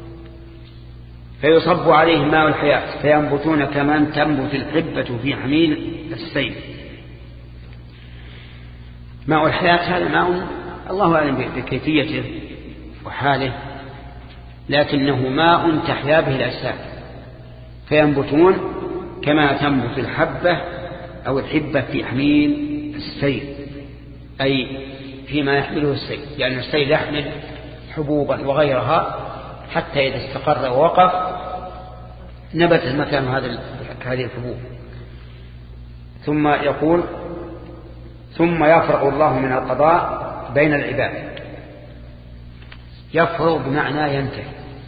فيصب عليهم ماء الحياة فينبتون كما تنبت الحبة في حميل السيل. ماء الحياة هذا ماء الله أعلم بكيفيته وحاله، لكنه ماء تحيا به الأجساد، فينبتون كما تنبت الحبة أو الحبة في حميل السيل، أي فيما يحمله السيل، لأن يعني السيل يحمل حبوبا وغيرها حتى إذا استقر ووقف نبت مكان هذه الحبوب. ثم يقول: ثم يفرغ الله من القضاء بين العباد. يفرغ بمعنى ينتهي،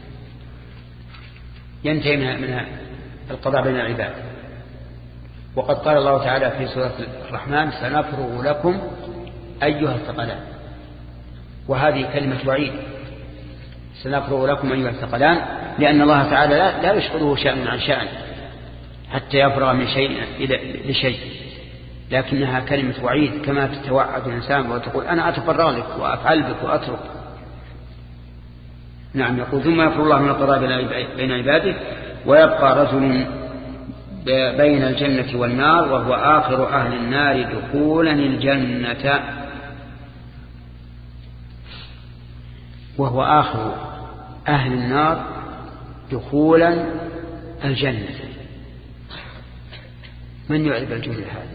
ينتهي من القضاء بين العباد. وقد قال الله تعالى في سورة الرحمن: سنفرغ لكم أيها الثقلان. وهذه كلمة وعيد، سنفرغ لكم أيها الثقلان، لأن الله تعالى لا يشغله شأن عن شأن، حتى يفرغ من شيء إلى لشيء، لكنها كلمة وعيد كما تتوعد الإنسان وتقول أنا أتفرغ لك وأفعل بك وأترك. نعم. يقول ثم يفرغ الله من القضاء بين عباده ويبقى رجل بين الجنة والنار وهو آخر أهل النار دخولا الجنة، وهو آخر أهل النار دخولا الجنة. من يعرف الجملة هذه؟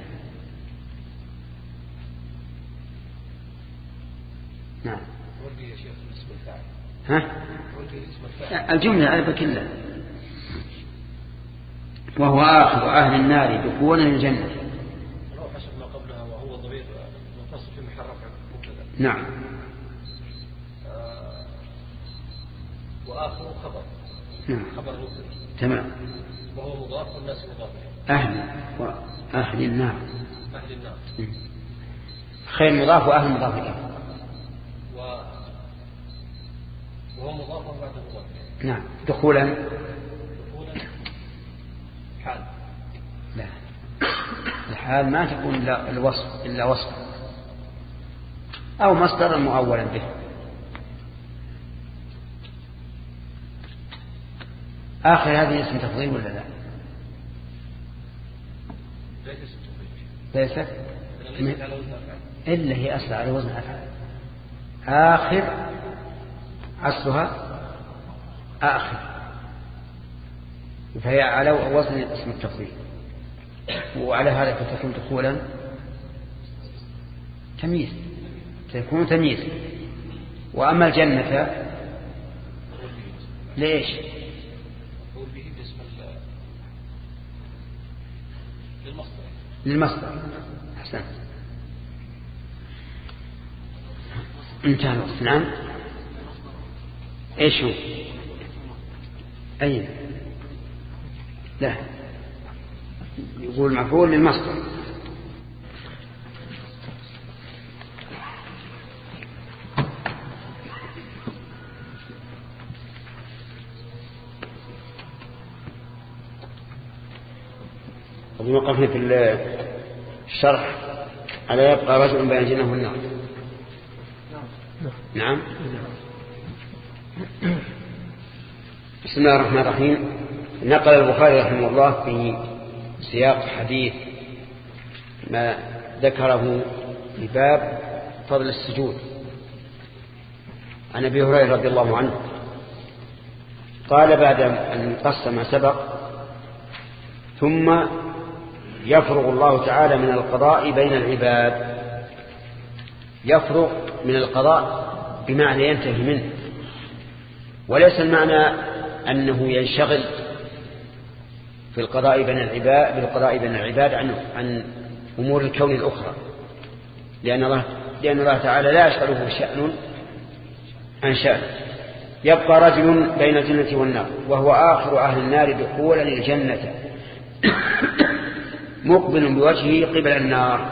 نعم. ها؟ الجملة أعرف كلها. وهو آخر أهل النار دخولا الجنة. حسب ما قبلها وهو ضمير متصل في محل رفع مبتدأ. نعم. آه وآخر خبر. نعم. خبر مبتدأ. تمام. وهو مضاف والناس مضاف. أهل وأهل النار. أهل النار. خير مضاف وأهل مضاف إليه. و وهو مضاف بعد مضاف. نعم. دخولا. دخولا حال. لا، الحال ما تكون إلا الوصف إلا وصف أو مصدر مؤولا به. آخر هذه اسم تفضيل ولا لا؟ ليست إلا هي أصلا على وزن أفعال. آخر أصلها آخر، فهي على وزن اسم التفضيل، وعلى هذا فتكون دخولا تمييز، تكون تمييز. وأما الجنة ليش؟ للمصدر. أحسن. انتهى الوقت. نعم. ايش هو؟ أين؟ لا، يقول مفعول للمصدر. وقفنا في الشرح على يبقى رجل بين الجنة والنار. نعم. بسم الله الرحمن الرحيم. نقل البخاري رحمه الله في سياق حديث ما ذكره في باب فضل السجود عن أبي هريرة رضي الله عنه قال بعد أن قص ما سبق ثم يفرغ الله تعالى من القضاء بين العباد. يفرغ من القضاء بمعنى ينتهي منه، وليس المعنى أنه ينشغل في القضاء بين العباد بالقضاء بين العباد عن عن أمور الكون الأخرى، لأن الله لأن الله تعالى لا يشغله شأن عن شأن. يبقى رجل بين الجنة والنار وهو آخر أهل النار دخولا الجنة مقبل بوجهه قبل النار.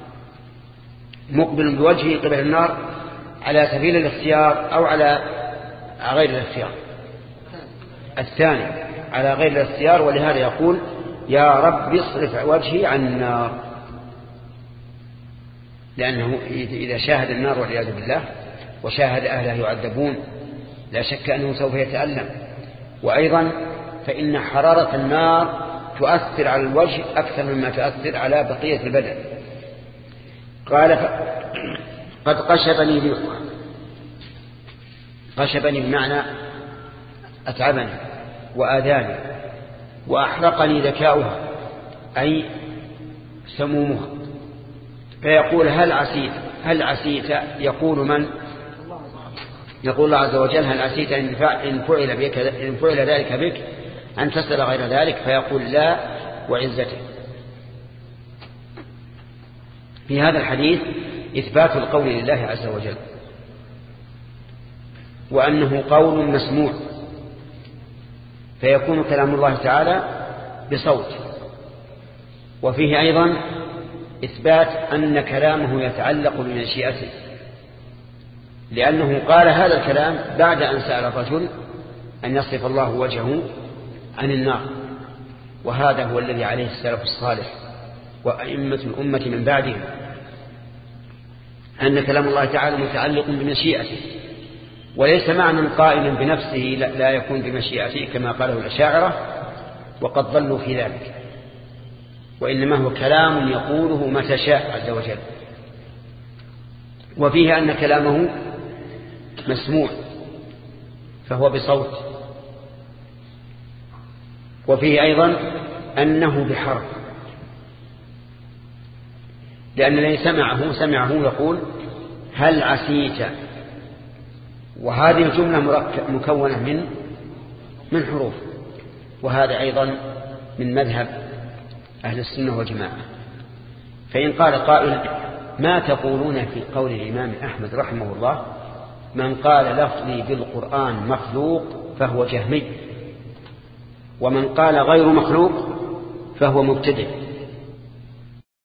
مقبل بوجهه قبل النار على سبيل الاختيار أو على غير الاختيار؟ الثاني على غير الاختيار، ولهذا يقول يا رب اصرف وجهي عن النار، لأنه إذا شاهد النار والعياذ بالله وشاهد أهلها يعذبون لا شك أنه سوف يتألم. وأيضا فإن حرارة النار تؤثر على الوجه أكثر مما تؤثر على بقية البدن. قال قد قشبني ريحها. قشبني بمعنى أتعبني وآذاني، وأحرقني ذكاؤها أي سمومها. فيقول هل عسيت هل عسيت يقول من؟ يقول الله عز وجل هل عسيت إن فعل بك إن فعل ذلك بك أن تسأل غير ذلك؟ فيقول لا وعزتك. في هذا الحديث إثبات القول لله عز وجل، وأنه قول مسموع، فيكون كلام الله تعالى بصوت. وفيه أيضا إثبات أن كلامه يتعلق بمشيئته، لأنه قال هذا الكلام بعد أن سأل الرجل أن يصرف الله وجهه عن النار. وهذا هو الذي عليه السلف الصالح وأئمة الأمة من بعدهم، أن كلام الله تعالى متعلق بمشيئته، وليس معنى قائما بنفسه لا يكون بمشيئته كما قاله الأشاعرة وقد ضلوا في ذلك، وإنما هو كلام يقوله متى شاء عز وجل. وفيه أن كلامه مسموع فهو بصوت، وفيه أيضا أنه بحرف، لأن الذي سمعه سمعه يقول هل عسيت، وهذه الجملة مكونة من من حروف، وهذا أيضا من مذهب أهل السنة والجماعة. فإن قال قائل ما تقولون في قول الإمام أحمد رحمه الله من قال لفظي بالقرآن مخلوق فهو جهمي، ومن قال غير مخلوق فهو مبتدع،